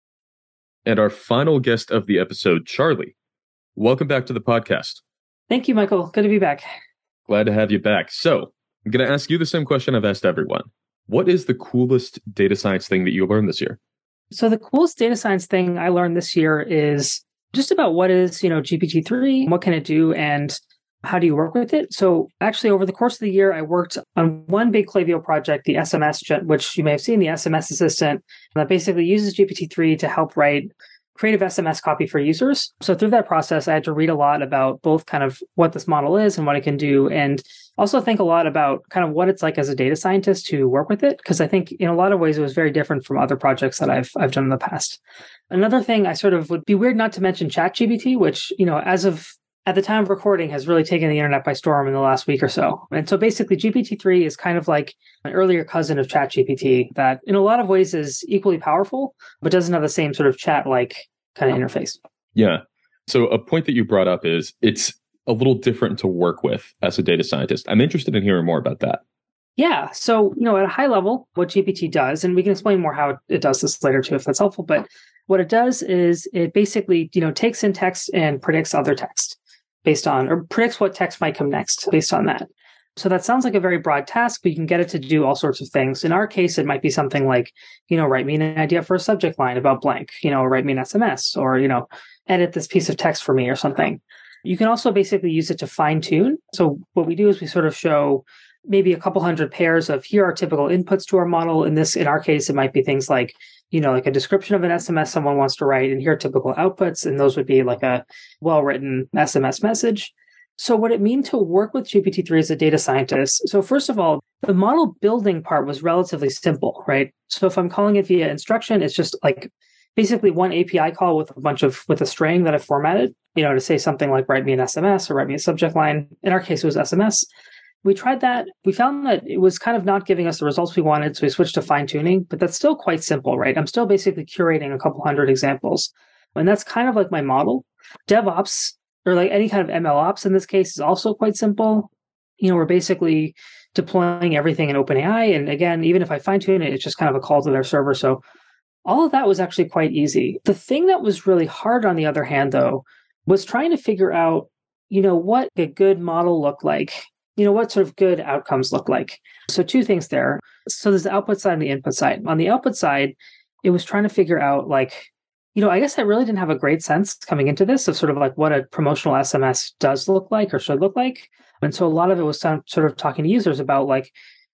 And our final guest of the episode, Charlie. Welcome back to the podcast. Thank you, Michael. Good to be back. Glad to have you back. So, I'm going to ask you the same question I've asked everyone. What is the coolest data science thing that you learned this year? So the coolest data science thing I learned this year is just about what is, you know, G P T three, what can it do, and how do you work with it? So actually, over the course of the year, I worked on one big Klaviyo project, the S M S, which you may have seen, the S M S assistant, that basically uses G P T three to help write creative S M S copy for users. So through that process, I had to read a lot about both kind of what this model is and what it can do, and also think a lot about kind of what it's like as a data scientist to work with it, because I think in a lot of ways it was very different from other projects that I've I've done in the past. Another thing, I sort of would be weird not to mention ChatGPT, which, you know, as of at the time of recording has really taken the internet by storm in the last week or so. And so basically G P T three is kind of like an earlier cousin of ChatGPT that in a lot of ways is equally powerful, but doesn't have the same sort of chat-like kind of interface. Yeah. So a point that you brought up is it's a little different to work with as a data scientist. I'm interested in hearing more about that. Yeah. So, you know, at a high level, what G P T does, and we can explain more how it does this later too, if that's helpful, but what it does is it basically, you know, takes in text and predicts other text based on, or predicts what text might come next based on that. So that sounds like a very broad task, but you can get it to do all sorts of things. In our case, it might be something like, you know, write me an idea for a subject line about blank, you know, write me an S M S, or, you know, edit this piece of text for me or something. You can also basically use it to fine tune. So what we do is we sort of show maybe a couple hundred pairs of here are typical inputs to our model. In this, in our case, it might be things like, you know, like a description of an S M S someone wants to write, and here are typical outputs. And those would be like a well-written S M S message. So what it means to work with G P T three as a data scientist. So first of all, the model building part was relatively simple, right? So if I'm calling it via instruction, it's just like basically one A P I call with a bunch of, with a string that I've formatted, you know, to say something like write me an S M S or write me a subject line. In our case, it was S M S. We tried that. We found that it was kind of not giving us the results we wanted. So we switched to fine tuning, but that's still quite simple, right? I'm still basically curating a couple hundred examples. And that's kind of like my model. DevOps, or like any kind of M L ops in this case, is also quite simple. You know, we're basically deploying everything in OpenAI. And again, even if I fine tune it, it's just kind of a call to their server. So all of that was actually quite easy. The thing that was really hard, on the other hand, though, was trying to figure out, you know, what a good model looked like. You know, what sort of good outcomes look like. So two things there. So there's the output side and the input side. On the output side, it was trying to figure out like, you know, I guess I really didn't have a great sense coming into this of sort of like what a promotional S M S does look like or should look like. And so a lot of it was sort of talking to users about like,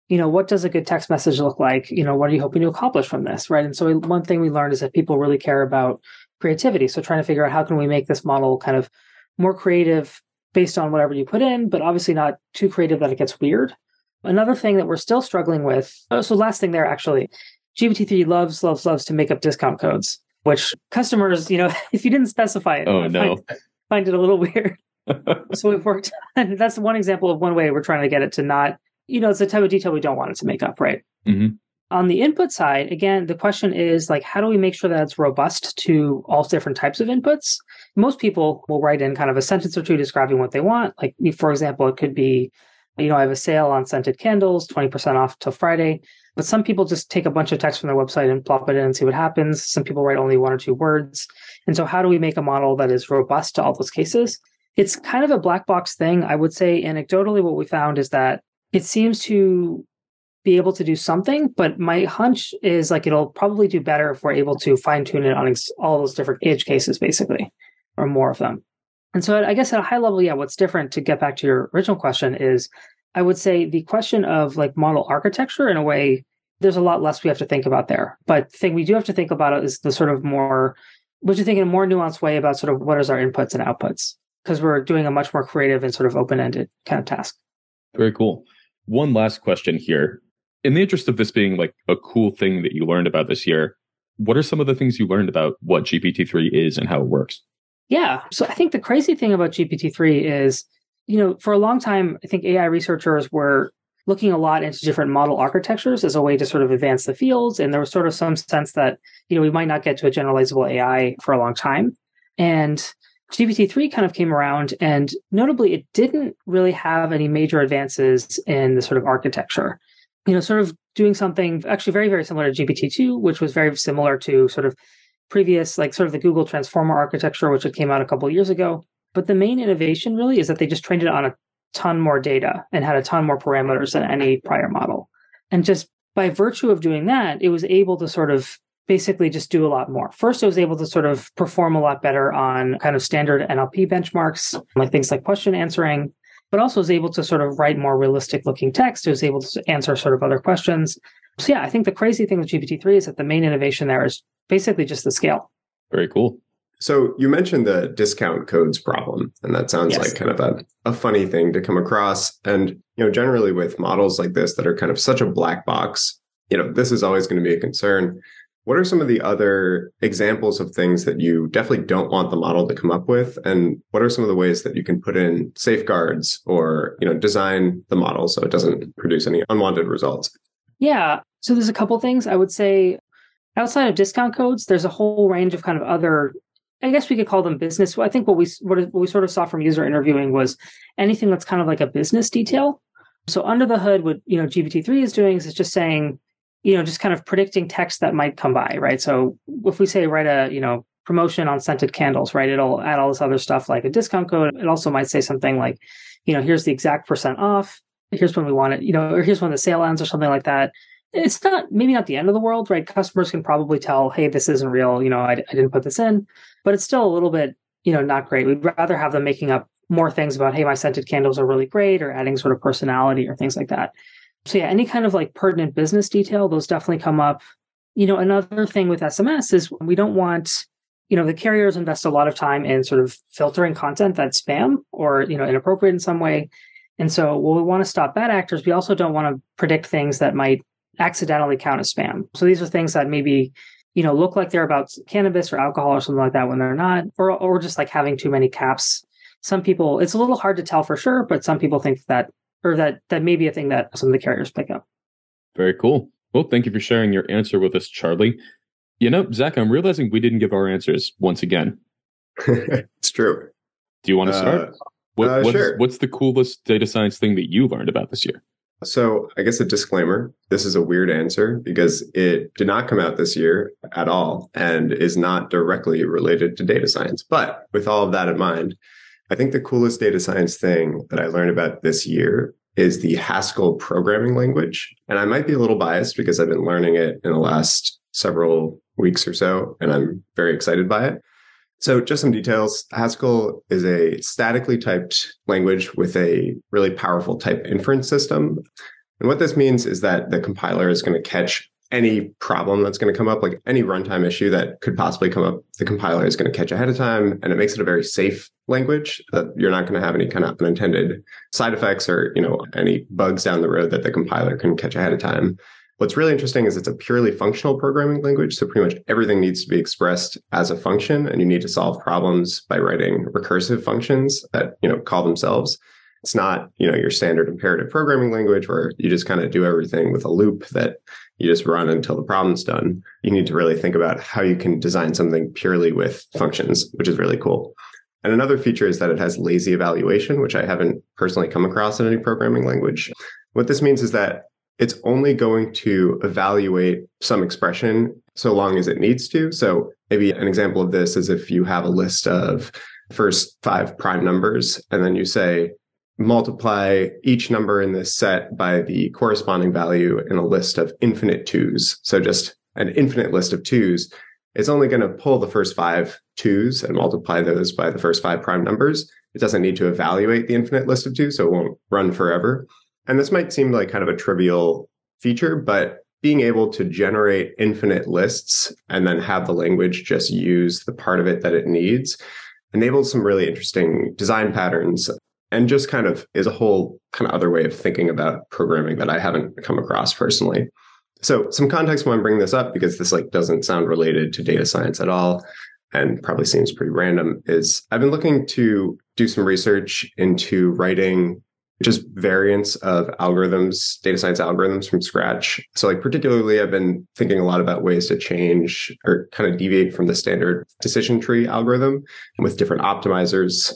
you know, what does a good text message look like? You know, what are you hoping to accomplish from this, right? And so one thing we learned is that people really care about creativity. So trying to figure out how can we make this model kind of more creative based on whatever you put in, but obviously not too creative that it gets weird. Another thing that we're still struggling with, oh, so last thing there actually, G P T three loves, loves, loves to make up discount codes, which customers, you know, if you didn't specify it, oh no, find, find it a little weird. So we've worked, and that's one example of one way we're trying to get it to not, you know, it's the type of detail we don't want it to make up, right? Mm-hmm. On the input side, again, the question is like, how do we make sure that it's robust to all different types of inputs? Most people will write in kind of a sentence or two describing what they want. Like, for example, it could be, you know, I have a sale on scented candles, twenty percent off till Friday. But some people just take a bunch of text from their website and plop it in and see what happens. Some people write only one or two words. And so how do we make a model that is robust to all those cases? It's kind of a black box thing. I would say anecdotally, what we found is that it seems to be able to do something, but my hunch is like it'll probably do better if we're able to fine tune it on ex- all those different edge cases, basically, or more of them. And so I guess at a high level, yeah, what's different, to get back to your original question, is I would say the question of like model architecture, in a way, there's a lot less we have to think about there. But the thing we do have to think about is the sort of more, what you think in a more nuanced way about sort of what is our inputs and outputs, because we're doing a much more creative and sort of open-ended kind of task. Very cool. One last question here. In the interest of this being like a cool thing that you learned about this year, what are some of the things you learned about what G P T three is and how it works? Yeah. So I think the crazy thing about G P T three is, you know, for a long time, I think A I researchers were looking a lot into different model architectures as a way to sort of advance the fields. And there was sort of some sense that, you know, we might not get to a generalizable A I for a long time. And G P T three kind of came around, and notably, it didn't really have any major advances in the sort of architecture. You know, sort of doing something actually very, very similar to G P T two, which was very similar to sort of previous, like sort of the Google Transformer architecture, which had came out a couple of years ago. But the main innovation really is that they just trained it on a ton more data and had a ton more parameters than any prior model. And just by virtue of doing that, it was able to sort of basically just do a lot more. First, it was able to sort of perform a lot better on kind of standard N L P benchmarks, like things like question answering, but also was able to sort of write more realistic looking text. It was able to answer sort of other questions. So yeah, I think the crazy thing with G P T three is that the main innovation there is basically just the scale. Very cool. So you mentioned the discount codes problem, and that sounds Yes. like kind of a, a funny thing to come across. And, you know, generally with models like this that are kind of such a black box, you know, this is always going to be a concern. What are some of the other examples of things that you definitely don't want the model to come up with? And what are some of the ways that you can put in safeguards or, you know, design the model so it doesn't produce any unwanted results? Yeah. So there's a couple things I would say. Outside of discount codes, there's a whole range of kind of other, I guess we could call them business. I think what we what we sort of saw from user interviewing was anything that's kind of like a business detail. So under the hood, what, you know, G P T three is doing is it's just saying, you know, just kind of predicting text that might come by, right? So if we say write a, you know, promotion on scented candles, right, it'll add all this other stuff like a discount code. It also might say something like, you know, here's the exact percent off. Here's when we want it, you know, or here's when the sale ends or something like that. It's not, maybe not the end of the world, right? Customers can probably tell, hey, this isn't real. You know, I, I didn't put this in, but it's still a little bit, you know, not great. We'd rather have them making up more things about, hey, my scented candles are really great, or adding sort of personality or things like that. So yeah, any kind of like pertinent business detail, those definitely come up. You know, another thing with S M S is we don't want, you know, the carriers invest a lot of time in sort of filtering content that's spam or, you know, inappropriate in some way. And so while we want to stop bad actors, we also don't want to predict things that might accidentally count as spam. So these are things that maybe, you know, look like they're about cannabis or alcohol or something like that when they're not, or or just like having too many caps. Some people, it's a little hard to tell for sure, but some people think that, or that that may be a thing that some of the carriers pick up. Very cool. Well, thank you for sharing your answer with us, Charlie. You know, Zach, I'm realizing we didn't give our answers once again. It's true. Do you want to start? Uh, what, uh, what's, sure. what's the coolest data science thing that you learned about this year? So I guess a disclaimer, this is a weird answer because it did not come out this year at all and is not directly related to data science. But with all of that in mind, I think the coolest data science thing that I learned about this year is the Haskell programming language. And I might be a little biased because I've been learning it in the last several weeks or so, and I'm very excited by it. So just some details. Haskell is a statically typed language with a really powerful type inference system. And what this means is that the compiler is going to catch any problem that's going to come up, like any runtime issue that could possibly come up, the compiler is going to catch ahead of time. And it makes it a very safe language that you're not going to have any kind of unintended side effects or, you know, any bugs down the road that the compiler can catch ahead of time. What's really interesting is it's a purely functional programming language. So pretty much everything needs to be expressed as a function, and you need to solve problems by writing recursive functions that, you know, call themselves. It's not, you know, your standard imperative programming language where you just kind of do everything with a loop that you just run until the problem's done. You need to really think about how you can design something purely with functions, which is really cool. And another feature is that it has lazy evaluation, which I haven't personally come across in any programming language. What this means is that it's only going to evaluate some expression so long as it needs to. So maybe an example of this is if you have a list of first five prime numbers, and then you say, multiply each number in this set by the corresponding value in a list of infinite twos. So just an infinite list of twos. It's only going to pull the first five twos and multiply those by the first five prime numbers. It doesn't need to evaluate the infinite list of twos, so it won't run forever. And this might seem like kind of a trivial feature, but being able to generate infinite lists and then have the language just use the part of it that it needs enables some really interesting design patterns, and just kind of is a whole kind of other way of thinking about programming that I haven't come across personally. So some context when I'm bringing this up, because this like doesn't sound related to data science at all and probably seems pretty random, is I've been looking to do some research into writing just variants of algorithms, data science algorithms from scratch. So like particularly I've been thinking a lot about ways to change or kind of deviate from the standard decision tree algorithm with different optimizers.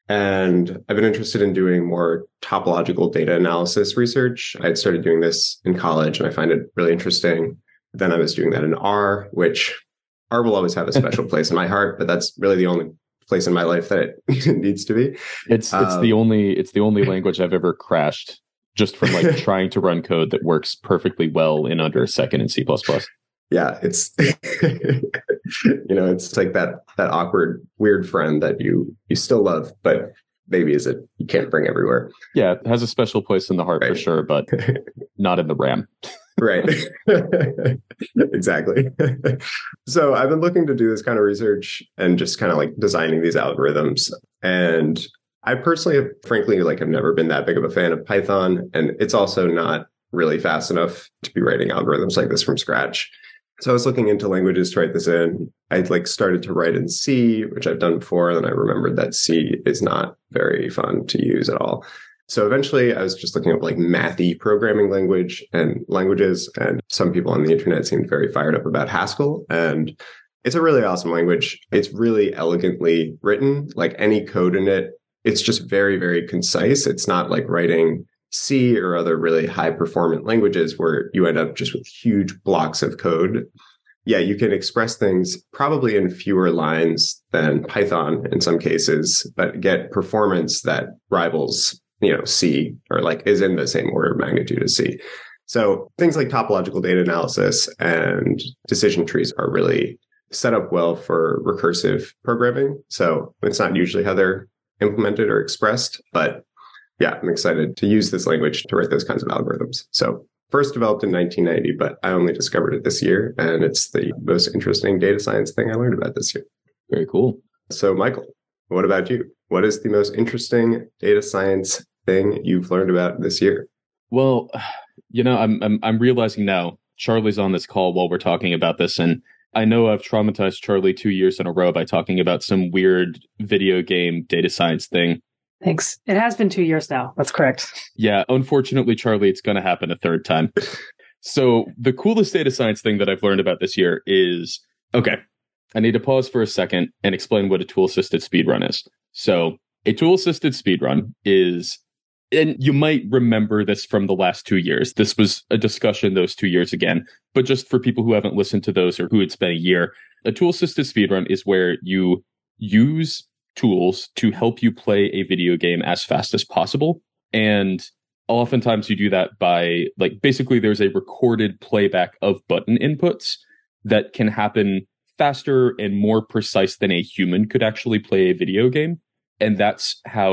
And I've been interested in doing more topological data analysis research. I had started doing this in college and I find it really interesting. Then I was doing that in R, which R will always have a special place in my heart, but that's really the only place in my life that it needs to be. It's it's um, the only it's the only language I've ever crashed just from like trying to run code that works perfectly well in under a second in C plus plus. Yeah, it's you know, it's like that that awkward, weird friend that you you still love, but maybe is it you can't bring everywhere. Yeah, it has a special place in the heart, right, for sure, but not in the RAM. Right. Exactly. So I've been looking to do this kind of research and just kind of like designing these algorithms. And I personally have, frankly, like I've never been that big of a fan of Python. And it's also not really fast enough to be writing algorithms like this from scratch. So I was looking into languages to write this in. I like started to write in C, which I've done before. And then I remembered that C is not very fun to use at all. So eventually I was just looking up like mathy programming language and languages. And some people on the internet seemed very fired up about Haskell. And it's a really awesome language. It's really elegantly written, like any code in it. It's just very, very concise. It's not like writing C or other really high performant languages where you end up just with huge blocks of code. Yeah, you can express things probably in fewer lines than Python in some cases, but get performance that rivals, you know, C, or like is in the same order of magnitude as C. So things like topological data analysis and decision trees are really set up well for recursive programming. So it's not usually how they're implemented or expressed, but yeah, I'm excited to use this language to write those kinds of algorithms. So first developed in nineteen ninety, but I only discovered it this year. And it's the most interesting data science thing I learned about this year. Very cool. So Michael, what about you? What is the most interesting data science thing you've learned about this year? Well, you know, I'm I'm I'm realizing now Charlie's on this call while we're talking about this, and I know I've traumatized Charlie two years in a row by talking about some weird video game data science thing. Thanks. It has been two years now. That's correct. Yeah, unfortunately, Charlie, it's going to happen a third time. So the coolest data science thing that I've learned about this year is, okay, I need to pause for a second and explain what a tool-assisted speedrun is. So a tool-assisted speedrun is, and you might remember this from the last two years. This was a discussion those two years again, but just for people who haven't listened to those or who it's been a year, a tool-assisted speedrun is where you use tools to help you play a video game as fast as possible. And oftentimes you do that by, like, basically there's a recorded playback of button inputs that can happen faster and more precise than a human could actually play a video game. And that's how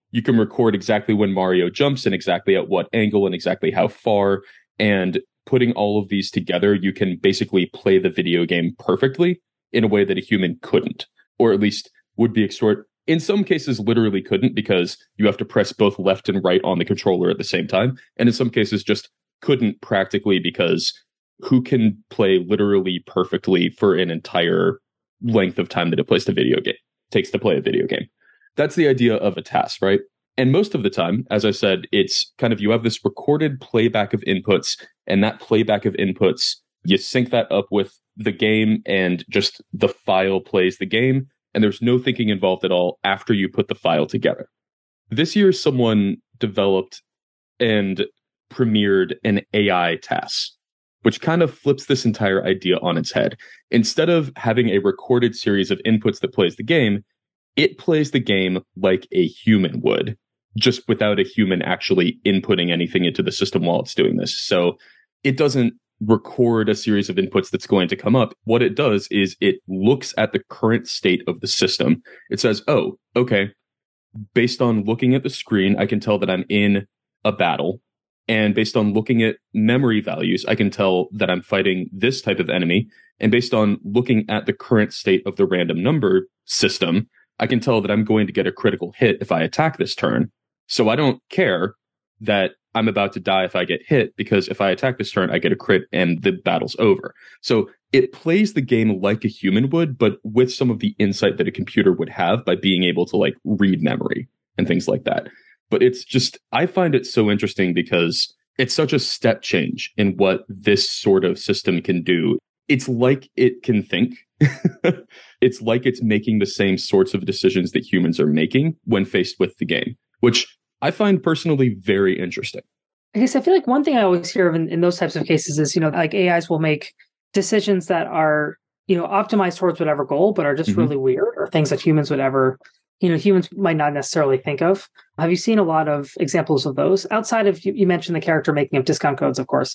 You can record exactly when Mario jumps and exactly at what angle and exactly how far. And putting all of these together, you can basically play the video game perfectly in a way that a human couldn't, or at least would be extort. In some cases, literally couldn't, because you have to press both left and right on the controller at the same time. And in some cases, just couldn't practically, because who can play literally perfectly for an entire length of time that it plays the video game takes to play a video game? That's the idea of a task, right? And most of the time, as I said, it's kind of, you have this recorded playback of inputs, and that playback of inputs, you sync that up with the game, and just the file plays the game, and there's no thinking involved at all after you put the file together. This year, someone developed and premiered an A I task, which kind of flips this entire idea on its head. Instead of having a recorded series of inputs that plays the game, it plays the game like a human would, just without a human actually inputting anything into the system while it's doing this. So it doesn't record a series of inputs that's going to come up. What it does is it looks at the current state of the system. It says, oh, okay, based on looking at the screen, I can tell that I'm in a battle. And based on looking at memory values, I can tell that I'm fighting this type of enemy. And based on looking at the current state of the random number system, I can tell that I'm going to get a critical hit if I attack this turn. So I don't care that I'm about to die if I get hit, because if I attack this turn, I get a crit and the battle's over. So it plays the game like a human would, but with some of the insight that a computer would have by being able to like read memory and things like that. But it's just, I find it so interesting because it's such a step change in what this sort of system can do. It's like it can think. It's like it's making the same sorts of decisions that humans are making when faced with the game, which I find personally very interesting. I guess I feel like one thing I always hear of in, in those types of cases is, you know, like A Is will make decisions that are, you know, optimized towards whatever goal, but are just mm-hmm. really weird, or things that humans would ever, you know, humans might not necessarily think of. Have you seen a lot of examples of those outside of, you, you mentioned the character making up discount codes, of course?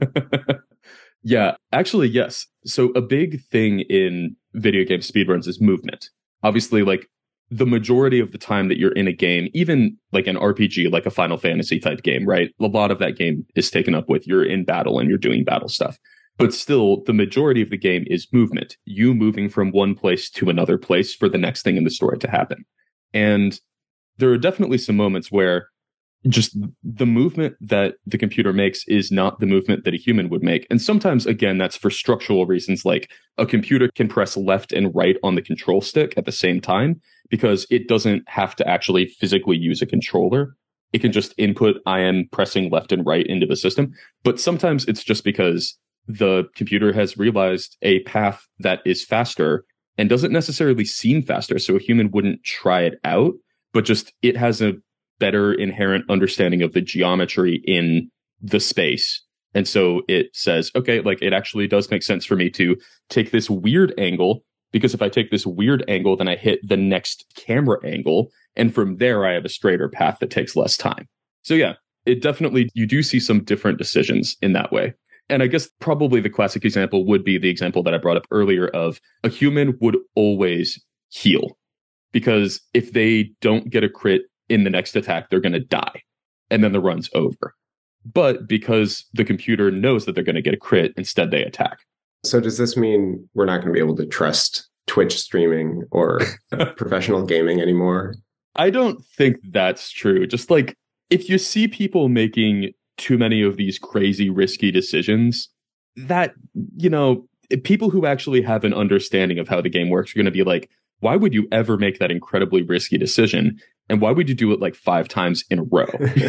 Yeah, actually, yes. So a big thing in video game speedruns is movement. Obviously, like the majority of the time that you're in a game, even like an R P G, like a Final Fantasy type game, right? A lot of that game is taken up with you're in battle and you're doing battle stuff. But still, the majority of the game is movement. You moving from one place to another place for the next thing in the story to happen. And there are definitely some moments where just the movement that the computer makes is not the movement that a human would make. And sometimes, again, that's for structural reasons, like a computer can press left and right on the control stick at the same time because it doesn't have to actually physically use a controller. It can just input, I am pressing left and right into the system. But sometimes it's just because the computer has realized a path that is faster and doesn't necessarily seem faster. So a human wouldn't try it out, but just it has a better inherent understanding of the geometry in the space. And so it says, okay, like it actually does make sense for me to take this weird angle, because if I take this weird angle, then I hit the next camera angle. And from there, I have a straighter path that takes less time. So yeah, it definitely, you do see some different decisions in that way. And I guess probably the classic example would be the example that I brought up earlier of a human would always heal, because if they don't get a crit in the next attack, they're going to die and then the run's over. But because the computer knows that they're going to get a crit, instead they attack. So does this mean we're not going to be able to trust Twitch streaming or professional gaming anymore? I don't think that's true. Just like if you see people making too many of these crazy risky decisions, that, you know, people who actually have an understanding of how the game works are going to be like, why would you ever make that incredibly risky decision? And why would you do it like five times in a row?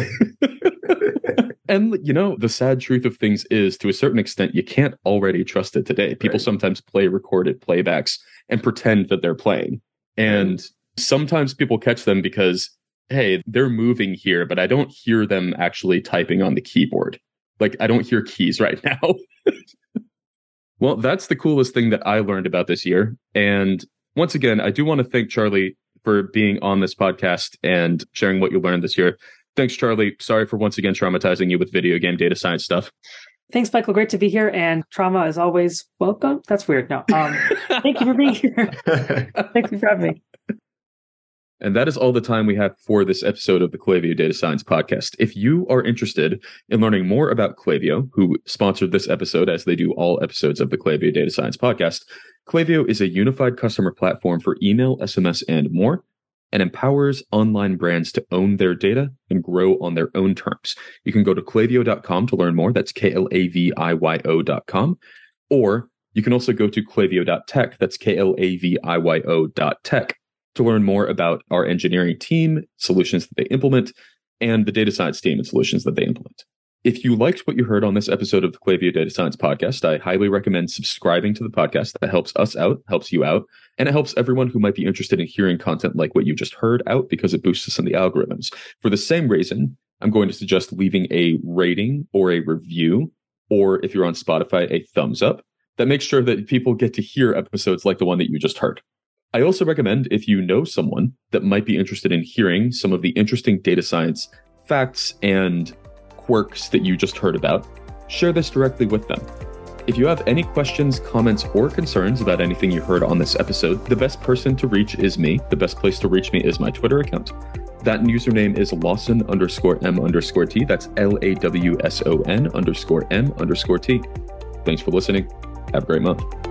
And, you know, the sad truth of things is, to a certain extent, you can't already trust it today. People right. sometimes play recorded playbacks and pretend that they're playing. And right. sometimes people catch them because, hey, they're moving here, but I don't hear them actually typing on the keyboard. Like, I don't hear keys right now. Well, that's the coolest thing that I learned about this year. And once again, I do want to thank Charlie for being on this podcast and sharing what you learned this year. Thanks, Charlie. Sorry for once again traumatizing you with video game data science stuff. Thanks, Michael. Great to be here. And trauma is always welcome. That's weird. No. Um, thank you for being here. Thank you for having me. And that is all the time we have for this episode of the Klaviyo Data Science Podcast. If you are interested in learning more about Klaviyo, who sponsored this episode as they do all episodes of the Klaviyo Data Science Podcast, Klaviyo is a unified customer platform for email, S M S, and more, and empowers online brands to own their data and grow on their own terms. You can go to klaviyo dot com to learn more. That's K L A V I Y O dot com. Or you can also go to klaviyo dot tech. That's K L A V I Y O dot tech. To learn more about our engineering team, solutions that they implement, and the data science team and solutions that they implement. If you liked what you heard on this episode of the Klaviyo Data Science Podcast, I highly recommend subscribing to the podcast. That helps us out, helps you out, and it helps everyone who might be interested in hearing content like what you just heard out because it boosts us in the algorithms. For the same reason, I'm going to suggest leaving a rating or a review, or if you're on Spotify, a thumbs up. That makes sure that people get to hear episodes like the one that you just heard. I also recommend if you know someone that might be interested in hearing some of the interesting data science facts and quirks that you just heard about, share this directly with them. If you have any questions, comments, or concerns about anything you heard on this episode, the best person to reach is me. The best place to reach me is my Twitter account. That username is Lawson underscore M underscore T. That's L A W S O N underscore M underscore T. Thanks for listening. Have a great month.